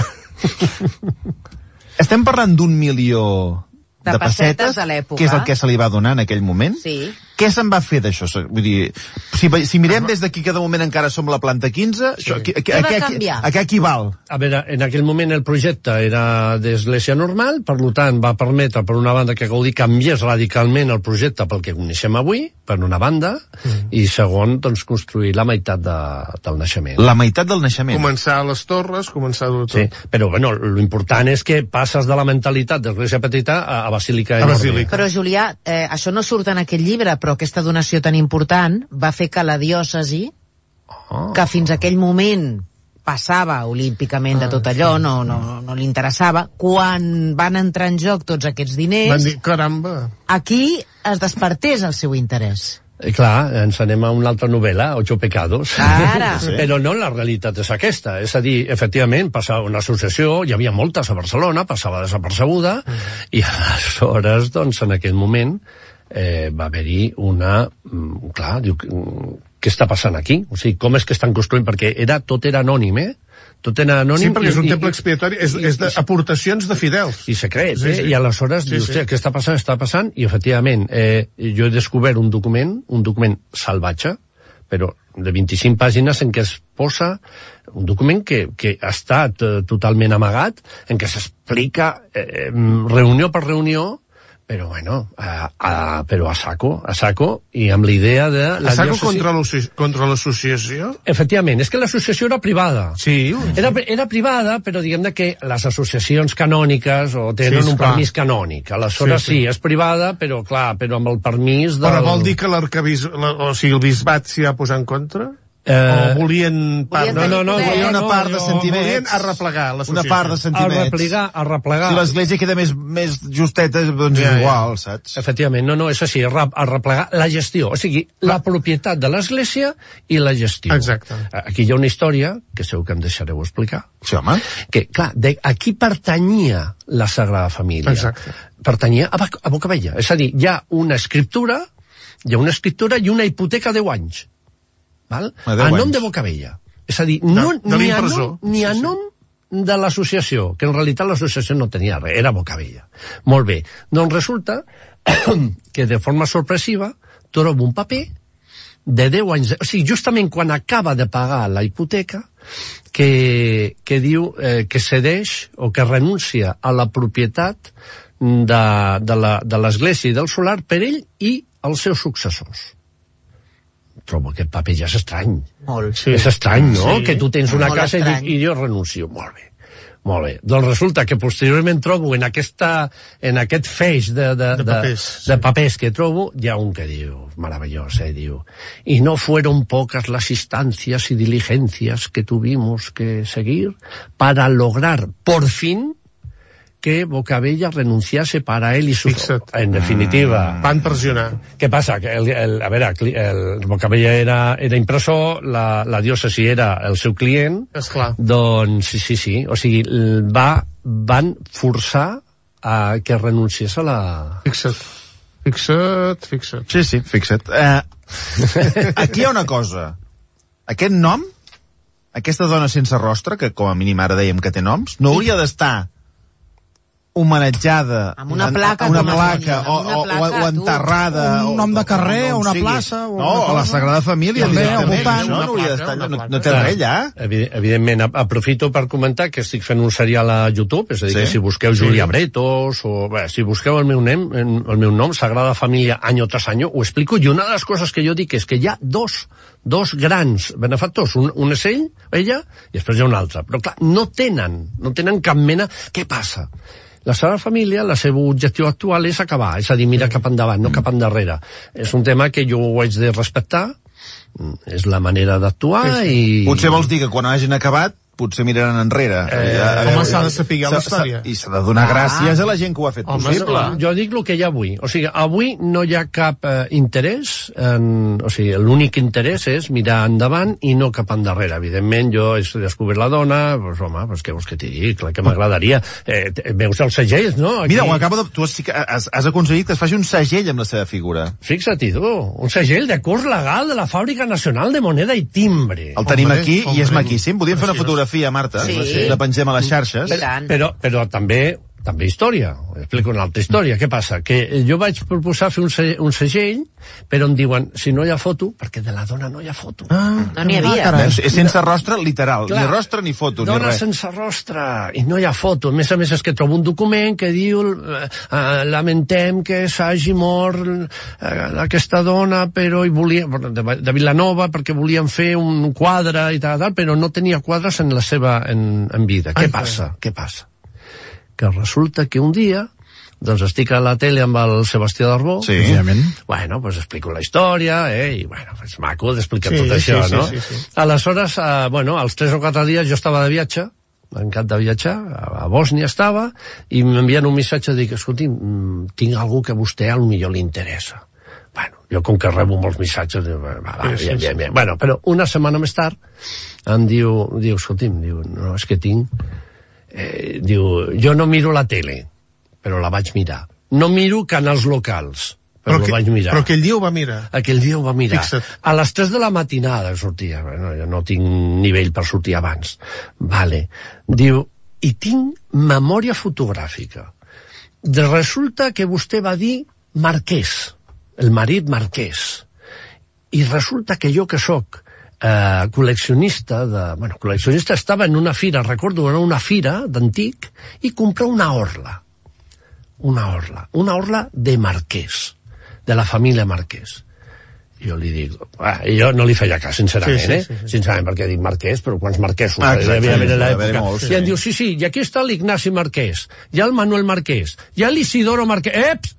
Estem parlant d'un milió De de, pessetes pessetes, a l'època. que és el que se li va donar en aquell moment. Sí. Què se'n va fer d'això? Vull dir, si, si mirem des d'aquí que de moment encara som la planta quinze, Sí. això, a, a, Què va a, a, canviar? a què equival? A veure, en aquell moment el projecte era d'església normal, per tant va permetre, per una banda, que Gaudí canviés radicalment el projecte pel que coneixem avui, per una banda, mm. i segon, doncs, construir la meitat de, del naixement. La meitat del naixement. Començar a les torres, començar a dur tot. Sí, però bueno, l'important és que passes de la mentalitat d'església petita a, a basílica A enorme. basílica. Però, Julià, eh, això no surt en aquest llibre, però aquesta donació tan important va fer que la diòcesi, Oh. que fins aquell moment passava olímpicament de tot allò, no, no, no li interessava, quan van entrar en joc tots aquests diners, Van dir, caramba. aquí es despertés el seu interès. I clar, ens anem a una altra novel·la, Ocho Pecados. Ara. Sí. Però no la realitat és aquesta. És a dir, efectivament, passava una associació, hi havia moltes a Barcelona, passava desapercebuda, mm. i aleshores, doncs, en aquell moment, eh, va haver-hi una... Mm, clar, diu, què està passant aquí? O sigui, com és que estan construint? Perquè era, tot era anònim, eh? Tot era anònim. Sí, perquè i, és un i, temple expiatori, és, és d'aportacions de fidels. i secret, Sí, eh? sí. I aleshores Sí, dius, sí. hòstia, què està passant? Està passant? I efectivament, eh, jo he descobert un document, un document salvatge, però de vint-i-cinc pàgines en què es posa un document que, que ha estat eh, totalment amagat, en què s'explica eh, reunió per reunió, però bueno, a, a, però a saco, a saco, i amb la idea de... A saco contra l'associ- contra l'associació? Efectivament, és que l'associació era privada. Sí. Era, era privada, però diguem que les associacions canòniques o tenen Sí, un esclar. permís canònic. Aleshores sí, Sí, sí. sí. sí, és privada, però clar, però amb el permís del... Però vol dir que l'arcabis... la- O sigui, el bisbat s'hi va posar en contra? Eh, O volien... part- Volien no, no, no, tenir Hi ha poder. una part de o sentiments. volien arreplegar Una l'associació. part de a sentiments. replegar, a replegar... Si l'església queda més, més justeta, doncs Ja, és ja. igual, saps? Efectivament, no, no, és així, a rep- a replegar la gestió, o sigui, la propietat de l'església i la gestió. Exacte. Aquí hi ha una història, que segur que em deixareu explicar, Sí, home. que, clar, de, a qui pertanyia la Sagrada Família? Exacte. Pertanyia a, Ba- a Bocabella. És a dir, hi ha una escriptura, hi ha una escriptura i una hipoteca a deu anys. Val? A deu A nom anys. de Bocabella. És a dir, no, De- de ni, a l'impressor. nom, ni a Sí, sí. nom de l'associació, que en realitat l'associació no tenia res, era Bocabella. Molt bé. Doncs resulta que de forma sorpresiva trobo un paper de deu anys, de, o sigui, justament quan acaba de pagar la hipoteca, que, que diu eh, que cedeix o que renuncia a la propietat de, de la- de l'església i del solar per ell i els seus successors. Trobo que el paper ja és estrany. Molt. Sí. És estrany, no? Sí. Que tu tens una Molt casa i, estrany. dic, i jo renuncio. Molt bé. Molt bé. Doncs resulta que posteriorment trobo en, aquesta, en aquest feix de, de, de, papers, de, de papers que trobo, hi ha un que diu, maravillós, eh, diu, y no fueron pocas las instancias y diligencias que tuvimos que seguir para lograr, por fin, que Bocabella renunciase para él y su... Fixa't. En definitiva... Van pressionar. Què passa? Que el, el, a veure, el Bocabella era, era impressor, la, la diòcesi era el seu client, Esclar. doncs sí, sí, sí. O sigui, va, van forçar a que renunciés a la... Fixa't. Fixa't, fixa't. Sí, sí, fixa't. Uh, aquí hi ha una cosa. Aquest nom, aquesta dona sense rostre, que com a mínim ara dèiem que té noms, no hauria d'estar homenatjada amb una placa, una com placa, amb o, una o, placa, o enterrada, un nom de carrer o una sigui. plaça o no, una o la Sagrada Família També, directament, ocupant. això no hauria Una d'estar, placa, no, una no té res allà. Evident, evidentment, aprofito per comentar que estic fent un serial a YouTube, és a dir, Sí? que si busqueu Sí. Julia Bretos, o bé, si busqueu el meu, nom, el meu nom, Sagrada Família, año tras año, ho explico, i una de les coses que jo dic és que hi ha dos, dos grans benefactors, un, un és ell, ella, i després hi ha un altre, però clar, no tenen, no tenen cap mena... Què passa? La Sagrada Família, el seu objectiu actual és acabar, és a dir, mira cap endavant, no cap endarrere. És un tema que jo ho haig de respectar, és la manera d'actuar i... Potser vols dir que quan hagin acabat potser miraran enrere. Eh, Eh, home, s'ha de saber la història. I s'ha de donar gràcies a la gent que ho ha fet Home, possible. esclar. Jo dic el que hi ha avui. O sigui, avui no hi ha cap eh, interès, en, o sigui, l'únic interès és mirar endavant i no cap endarrere. Evidentment, jo he descobert la dona, doncs, home, doncs què vols que t'hi dic? Clar que m'agradaria. Eh, veus els segells, no? Aquí... Mira, ho acaba de... Tu has, has, has aconseguit que es faci un segell amb la seva figura. Fixa't-hi, tu, un segell de curs legal de la Fàbrica Nacional de Moneda i Timbre. El tenim Hombre, aquí i és hombre. maquíssim. Podríem fer una fotografia, Marta, Sí. la pengem a les xarxes. I tant. Però, però també també història, explico una altra història. Què passa? Que jo vaig proposar fer un, se un segell, però em diuen, si no hi ha foto, perquè de la dona no hi ha foto. Ah, No n'hi havia. Ah, és sense rostre literal, Clar. ni rostre ni foto, ni Dona res. sense rostre, i no hi ha foto. A més a més és que trobo un document que diu eh, eh, lamentem que s'hagi mort eh, aquesta dona, però hi volia, de, de Vilanova, perquè volien fer un quadre i tal, tal, però no tenia quadres en la seva en, en vida. Ai, Què passa? Què passa? Que resulta que un dia doncs estic a la tele amb el Sebastià Darbó. Sí. Bueno, pues explico la història, eh, i bueno, és maco d'explicar Sí, tot això, sí, sí, no? sí, sí. Aleshores, eh, bueno, als tres o quatre dies jo estava de viatge, encat de viatjar, a, a Bòsnia estava, i m'envien un missatge, dic, escolti, mm, tinc algú que a vostè a lo millor li interessa. Bueno, jo com que rebo molts missatges, dic, va, va, Sí, sí, bien, sí. bien, bien. Bueno, però una setmana més tard em diu, diu, escolti'm, diu, no, és que tinc... Eh, diu, jo no miro la tele, però la vaig mirar. No miro canals locals, però, però la vaig mirar. Però aquell dia ho va mirar. Aquell dia ho va mirar. Fixa't. A les tres de la matinada sortia. Bueno, jo no tinc nivell per sortir abans. Vale. Diu, i tinc memòria fotogràfica. De resulta que vostè va dir Marquès, el marit Marquès. I resulta que jo que sóc eh, col·leccionista de... Bueno, col·leccionista estava en una fira, recordo, era una fira d'antic, i comprar una orla. Una orla. Una orla de Marquès, de la família Marquès. Jo li dic... Ah, jo no li feia cas, sincerament, Sí, sí, eh? sí, sí. Sincerament, perquè dic Marquès, però quants Marquesos? Ah, exacte, Hi havia sí, en va haver l'època. molts, I em sí. diu, sí, sí, i aquí està l'Ignasi Marquès, hi ha el Manuel Marquès, hi ha l'Isidoro Marquès... Eps!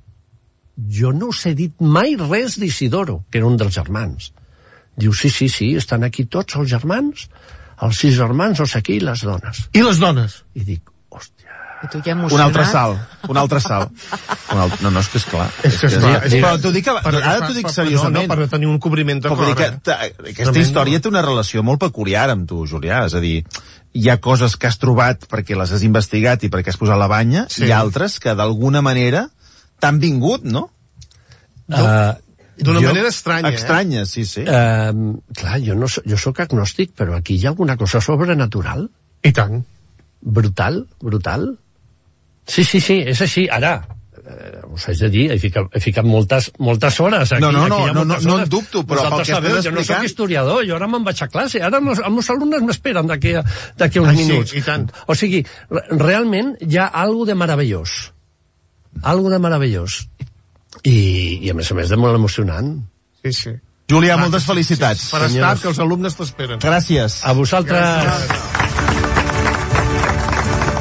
Jo no us he dit mai res d'Isidoro, que era un dels germans. Diu, sí, sí, sí, estan aquí tots els germans, els sis germans, no sé qui, i les dones. I les dones? I dic, hòstia... I tu ja Un emocionat. altre salt, un altre salt. Un altre... No, no, és que és clar. És que és clar. és- Però t'ho dic, Per- ara t'ho dic per- seriosament. No, no, per tenir un cobriment de Però vull dir cor, que eh? ta- aquesta Tremendo. història té una relació molt peculiar amb tu, Julià. És a dir, hi ha coses que has trobat perquè les has investigat i perquè has posat la banya, Sí. i altres que d'alguna manera t'han vingut, no? Uh, D'una jo- manera estranya, eh? Estranya, sí, sí. Uh, clar, jo, no, so- jo sóc agnòstic, però aquí hi ha alguna cosa sobrenatural? I tant. Brutal, brutal. Sí, sí, sí, és així. Ara, eh, us haig de dir, he ficat, he ficat moltes, moltes hores aquí. No, no, no, aquí hi ha no, moltes no, no hores. en dubto, però pel Vosaltres que estàs sabeu, jo no explicant- sóc historiador, jo ara me'n vaig a classe, ara els, els meus alumnes m'esperen d'aquí a, d'aquí a uns Ai, sí, minuts. i tant. O sigui, re- realment hi ha algo de meravellós. Algo de meravellós. I, i a més a més de molt emocionant. Sí, sí. Julià, Ah, moltes sí, sí, felicitats. sí. Per estar, que els alumnes t'esperen. Gràcies. A vosaltres... Gràcies.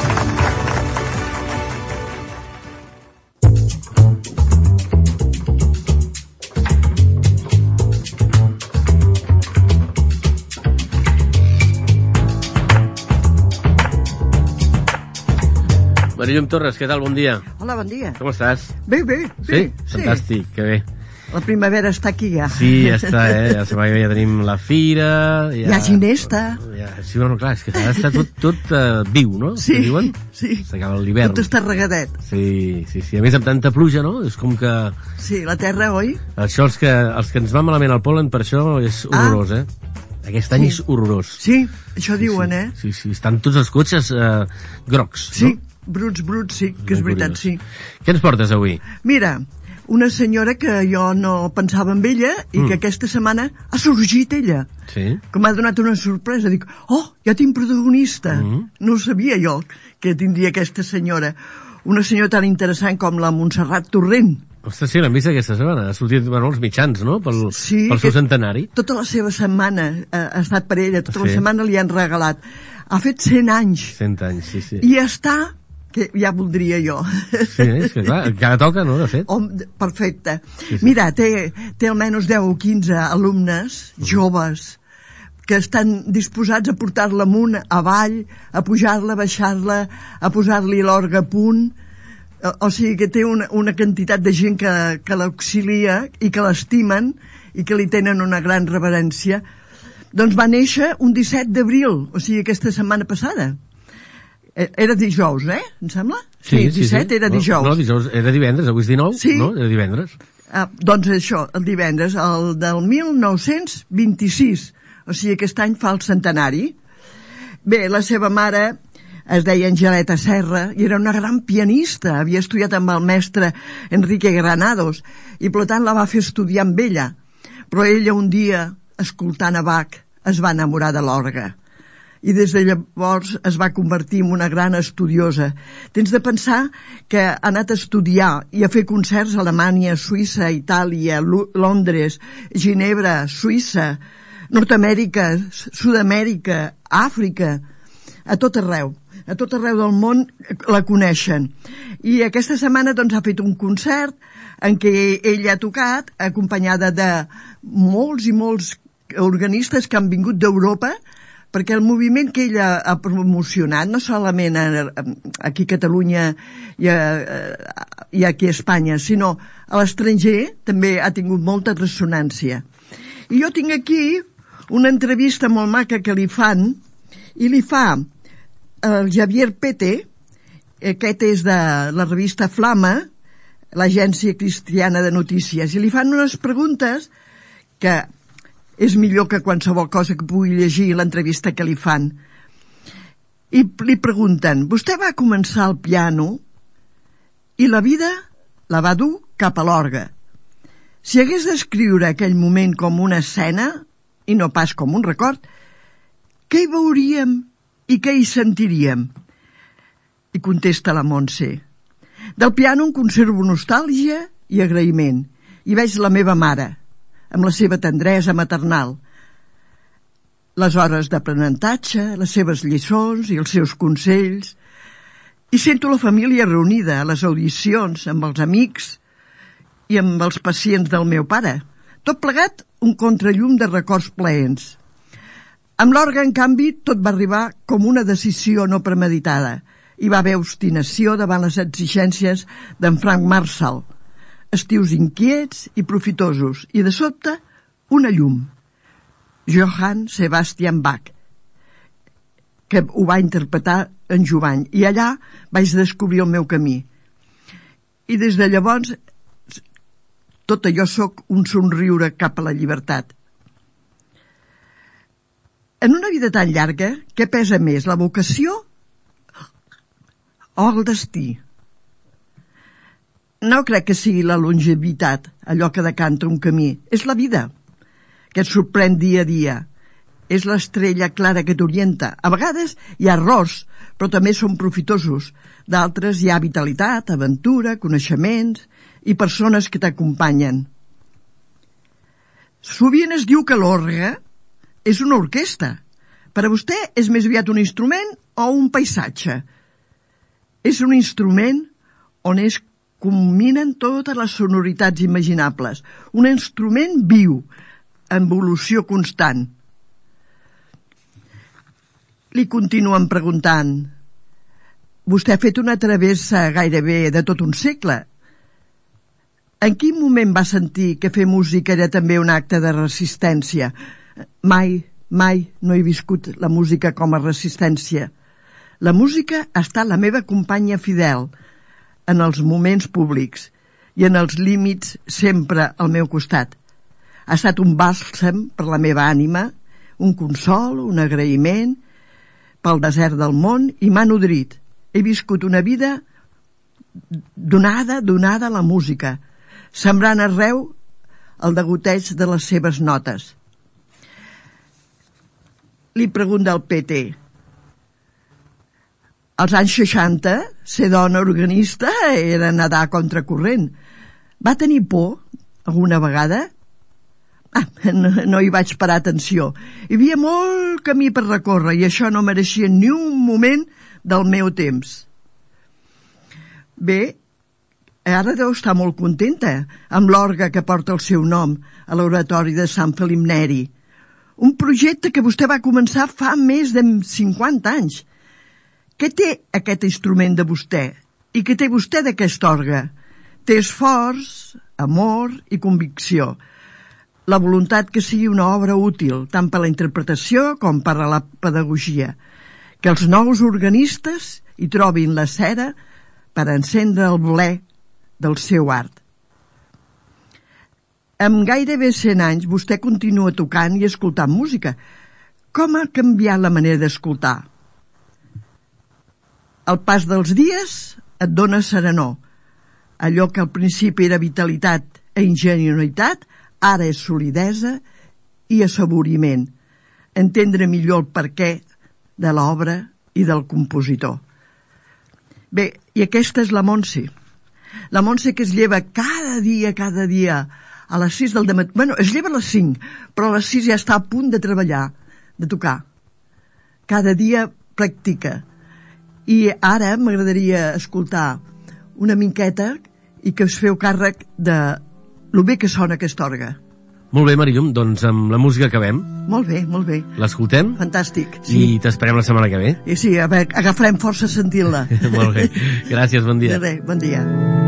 Marilum Torres, què tal? Bon dia. Hola, bon dia. Com estàs? Bé, bé, bé. Sí? Fantàstic, sí. Que bé. La primavera està aquí ja. Sí, ja està, eh? La setmana que ja tenim la fira... Ja, ja ginesta. Ja, sí, bueno, clar, és que ara està tot, tot uh, viu, no? Sí, que diuen? Sí. S'acaba l'hivern. Tot està regadet. Sí, sí, sí. A més, amb tanta pluja, no? És com que... Sí, la terra, oi? Això, els que, els que ens va malament al pol·len, per això és horrorós, ah. eh? Aquest any sí. és horrorós. Sí, això sí, diuen, sí. eh? Sí, sí, estan tots els cotxes eh, grocs, sí, no? Sí, bruts, bruts, sí, que és veritat, sí. Què ens portes avui? Mira, una senyora que jo no pensava en ella i mm. que aquesta setmana ha sorgit ella. Sí. Que m'ha donat una sorpresa. Dic, oh, ja tinc protagonista. Mm. No ho sabia jo que tindria aquesta senyora. Una senyora tan interessant com la Montserrat Torrent. Ostres, sí, l'hem vist aquesta setmana. Ha sortit bueno, els mitjans, no?, pel, sí, pel seu centenari. Tota la seva setmana ha estat per ella, tota sí. la setmana li han regalat. Ha fet cent anys. Cent anys, sí, sí. I està, que ja voldria jo. Sí, és que clar, encara toca, no?, de fet. Oh, perfecte. Sí, sí. Mira, té, té almenys deu o quinze alumnes, mm. joves, que estan disposats a portar-la amunt, avall, a pujar-la, a baixar-la, a posar-li l'orgue a punt. O sigui que té una, una quantitat de gent que, que l'auxilia i que l'estimen i que li tenen una gran reverència. Doncs va néixer un disset d'abril, o sigui aquesta setmana passada. Era dijous, eh? Em sembla? Sí, sí, disset sí. Era dijous. No, no, dijous era divendres, avui és dinou, sí. no? Era divendres. Ah, doncs això, el divendres, el del mil nou-cents vint-i-sis, o sigui aquest any fa el centenari. Bé, la seva mare... es deia Angeleta Serra, i era una gran pianista, havia estudiat amb el mestre Enrique Granados, i per tant la va fer estudiar amb ella. Però ella un dia, escoltant a Bach, es va enamorar de l'orgue. I des de llavors es va convertir en una gran estudiosa. Tens de pensar que ha anat a estudiar i a fer concerts a Alemanya, Suïssa, Itàlia, Londres, Ginebra, Suïssa, Nord-Amèrica, Sud-amèrica, Àfrica, a tot arreu. A tot arreu del món la coneixen. I aquesta setmana doncs, ha fet un concert en què ella ha tocat, acompanyada de molts i molts organistes que han vingut d'Europa, perquè el moviment que ella ha promocionat, no solament aquí a Catalunya i, a, i aquí a Espanya, sinó a l'estranger, també ha tingut molta ressonància. I jo tinc aquí una entrevista molt maca que li fan, i li fa el Javier Pete, aquest és de la revista Flama, l'agència cristiana de notícies, i li fan unes preguntes que és millor que qualsevol cosa que pugui llegir l'entrevista que li fan. I li pregunten, vostè va començar al piano i la vida la va dur cap a l'orgue. Si hagués d'escriure aquell moment com una escena, i no pas com un record, què hi veuríem i què hi sentiríem? I contesta la Montse. Del piano en conservo nostàlgia i agraïment, i veig la meva mare, amb la seva tendresa maternal, les hores d'aprenentatge, les seves lliçons i els seus consells, i sento la família reunida a les audicions amb els amics i amb els pacients del meu pare, tot plegat un contrallum de records plaents. Amb l'orgue, en canvi, tot va arribar com una decisió no premeditada. Hi va haver obstinació davant les exigències d'en Frank Marshall. Estius inquiets i profitosos, i de sobte, una llum. Johann Sebastian Bach, que ho va interpretar en jovany, i allà vaig descobrir el meu camí. I des de llavors, tot allò sóc un somriure cap a la llibertat. En una vida tan llarga, què pesa més, la vocació o el destí? No crec que sigui la longevitat, allò que decanta un camí. És la vida, que et sorprèn dia a dia. És l'estrella clara que t'orienta. A vegades hi ha errors, però també són profitosos. D'altres hi ha vitalitat, aventura, coneixements i persones que t'acompanyen. Sovint es diu que l'orgue és una orquestra. Per a vostè és més aviat un instrument o un paisatge? És un instrument on es combinen totes les sonoritats imaginables. Un instrument viu, en evolució constant. Li continuen preguntant, vostè ha fet una travessa gairebé de tot un segle. En quin moment va sentir que fer música era també un acte de resistència? Mai, mai no he viscut la música com a resistència. La música ha estat la meva companya fidel en els moments públics i en els límits sempre al meu costat. Ha estat un bàlsam per la meva ànima, un consol, un agraïment pel desert del món, i m'ha nodrit. He viscut una vida donada, donada a la música, sembrant arreu el degoteig de les seves notes. Li pregunta al P T. Als anys seixanta, ser dona organista era nedar contracorrent. Va tenir por alguna vegada? Ah, no, no hi vaig parar atenció. Hi havia molt camí per recórrer i això no mereixia ni un moment del meu temps. Bé, ara deu estar molt contenta amb l'orgue que porta el seu nom a l'oratori de Sant Felip Neri. Un projecte que vostè va començar fa més de cinquanta anys. Què té aquest instrument de vostè? I què té vostè d'aquest orgue? Té esforç, amor i convicció. La voluntat que sigui una obra útil, tant per a la interpretació com per a la pedagogia. Que els nous organistes hi trobin la cera per encendre el voler del seu art. Amb gairebé cent anys vostè continua tocant i escoltant música. Com ha canviat la manera d'escoltar? El pas dels dies et dona serenor. Allò que al principi era vitalitat e ingenuïtat, ara és solidesa i assaboriment. Entendre millor el perquè de l'obra i del compositor. Bé, i aquesta és la Montse. La Montse que es lleva cada dia, cada dia, a les sis del dematí. Bueno, es lleva a les cinc, però a les sis ja està a punt de treballar, de tocar. Cada dia practica. I ara m'agradaria escoltar una miqueta i que us feu càrrec de lo bé que sona aquest orgue. Molt bé, Maríllum, doncs amb la música acabem. Molt bé, molt bé. L'escoltem? Fantàstic, sí. I t'esperem la setmana que ve. I sí, a veure, agafarem força sentint-la. Molt bé, gràcies, bon dia. De res, bon dia.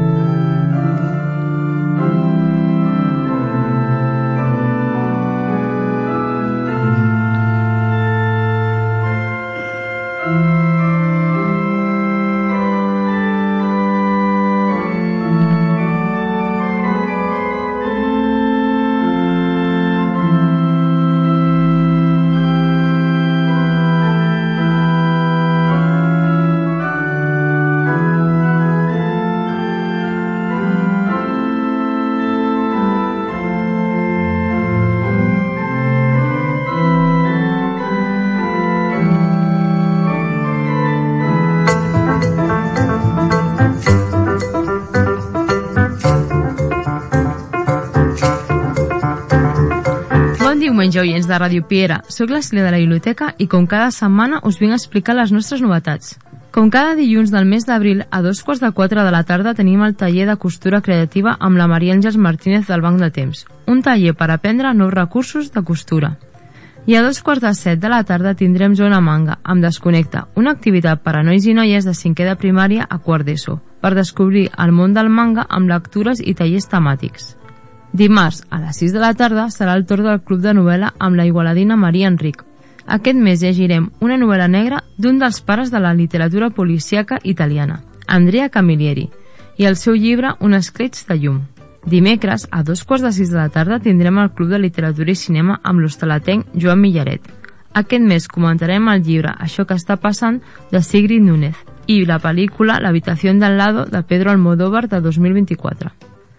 Diumenge, oients de Ràdio Piera, soc l'Esclia de la Biblioteca i com cada setmana us vinc a explicar les nostres novetats. Com cada dilluns del mes d'abril, a dos quarts de quatre de la tarda tenim el taller de costura creativa amb la Maria Àngels Martínez del Banc de Temps, un taller per aprendre nous recursos de costura. I a dos quarts de set de la tarda tindrem Zona Manga, amb Desconnecta, una activitat per a nois i noies de cinquè de primària a quart d'ESO, per descobrir el món del manga amb lectures i tallers temàtics. Dimarts, a les sis de la tarda, serà el torn del Club de Novel·la amb la igualadina Maria Enric. Aquest mes llegirem una novel·la negra d'un dels pares de la literatura policíaca italiana, Andrea Camilleri, i el seu llibre Un escletx de llum. Dimecres, a dos quarts de sis de la tarda, tindrem el Club de Literatura i Cinema amb l'hostalatenc Joan Millaret. Aquest mes comentarem el llibre Això que està passant, de Sigrid Núñez, i la pel·lícula L'habitació del lado, de Pedro Almodóvar, de dos mil vint-i-quatre.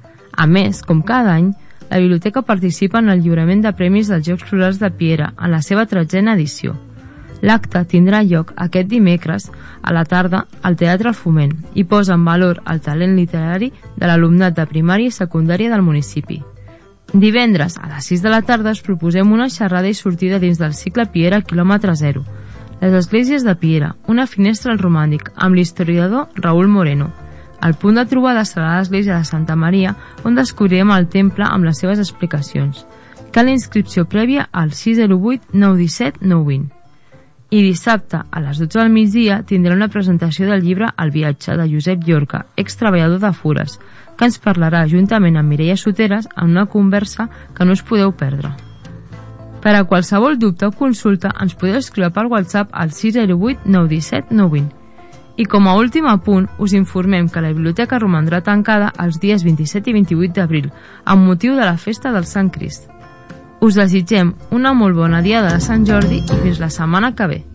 A més, com cada any, la biblioteca participa en el lliurament de premis dels Jocs Florals de Piera en la seva tretzena edició. L'acte tindrà lloc aquest dimecres a la tarda al Teatre El Foment i posa en valor el talent literari de l'alumnat de primària i secundària del municipi. Divendres, a les sis de la tarda, us proposem una xerrada i sortida dins del cicle Piera quilòmetre zero. Les esglésies de Piera, una finestra al romànic, amb l'historiador Raúl Moreno. El punt de trobada serà l'església de Santa Maria, on descobrirem el temple amb les seves explicacions. Cal la inscripció prèvia al sis zero vuit nou disset nou vint. I dissabte, a les dotze del migdia, tindrà una presentació del llibre El viatge, de Josep Llorca, ex-treballador de Fures, que ens parlarà juntament amb Mireia Soteres en una conversa que no us podeu perdre. Per a qualsevol dubte o consulta, ens podeu escriure per WhatsApp al sis zero vuit nou un set nou dos zero. I com a últim apunt, us informem que la biblioteca romandrà tancada els dies vint-i-set i vint-i-vuit d'abril, amb motiu de la festa del Sant Crist. Us desitgem una molt bona diada de Sant Jordi i fins la setmana que ve.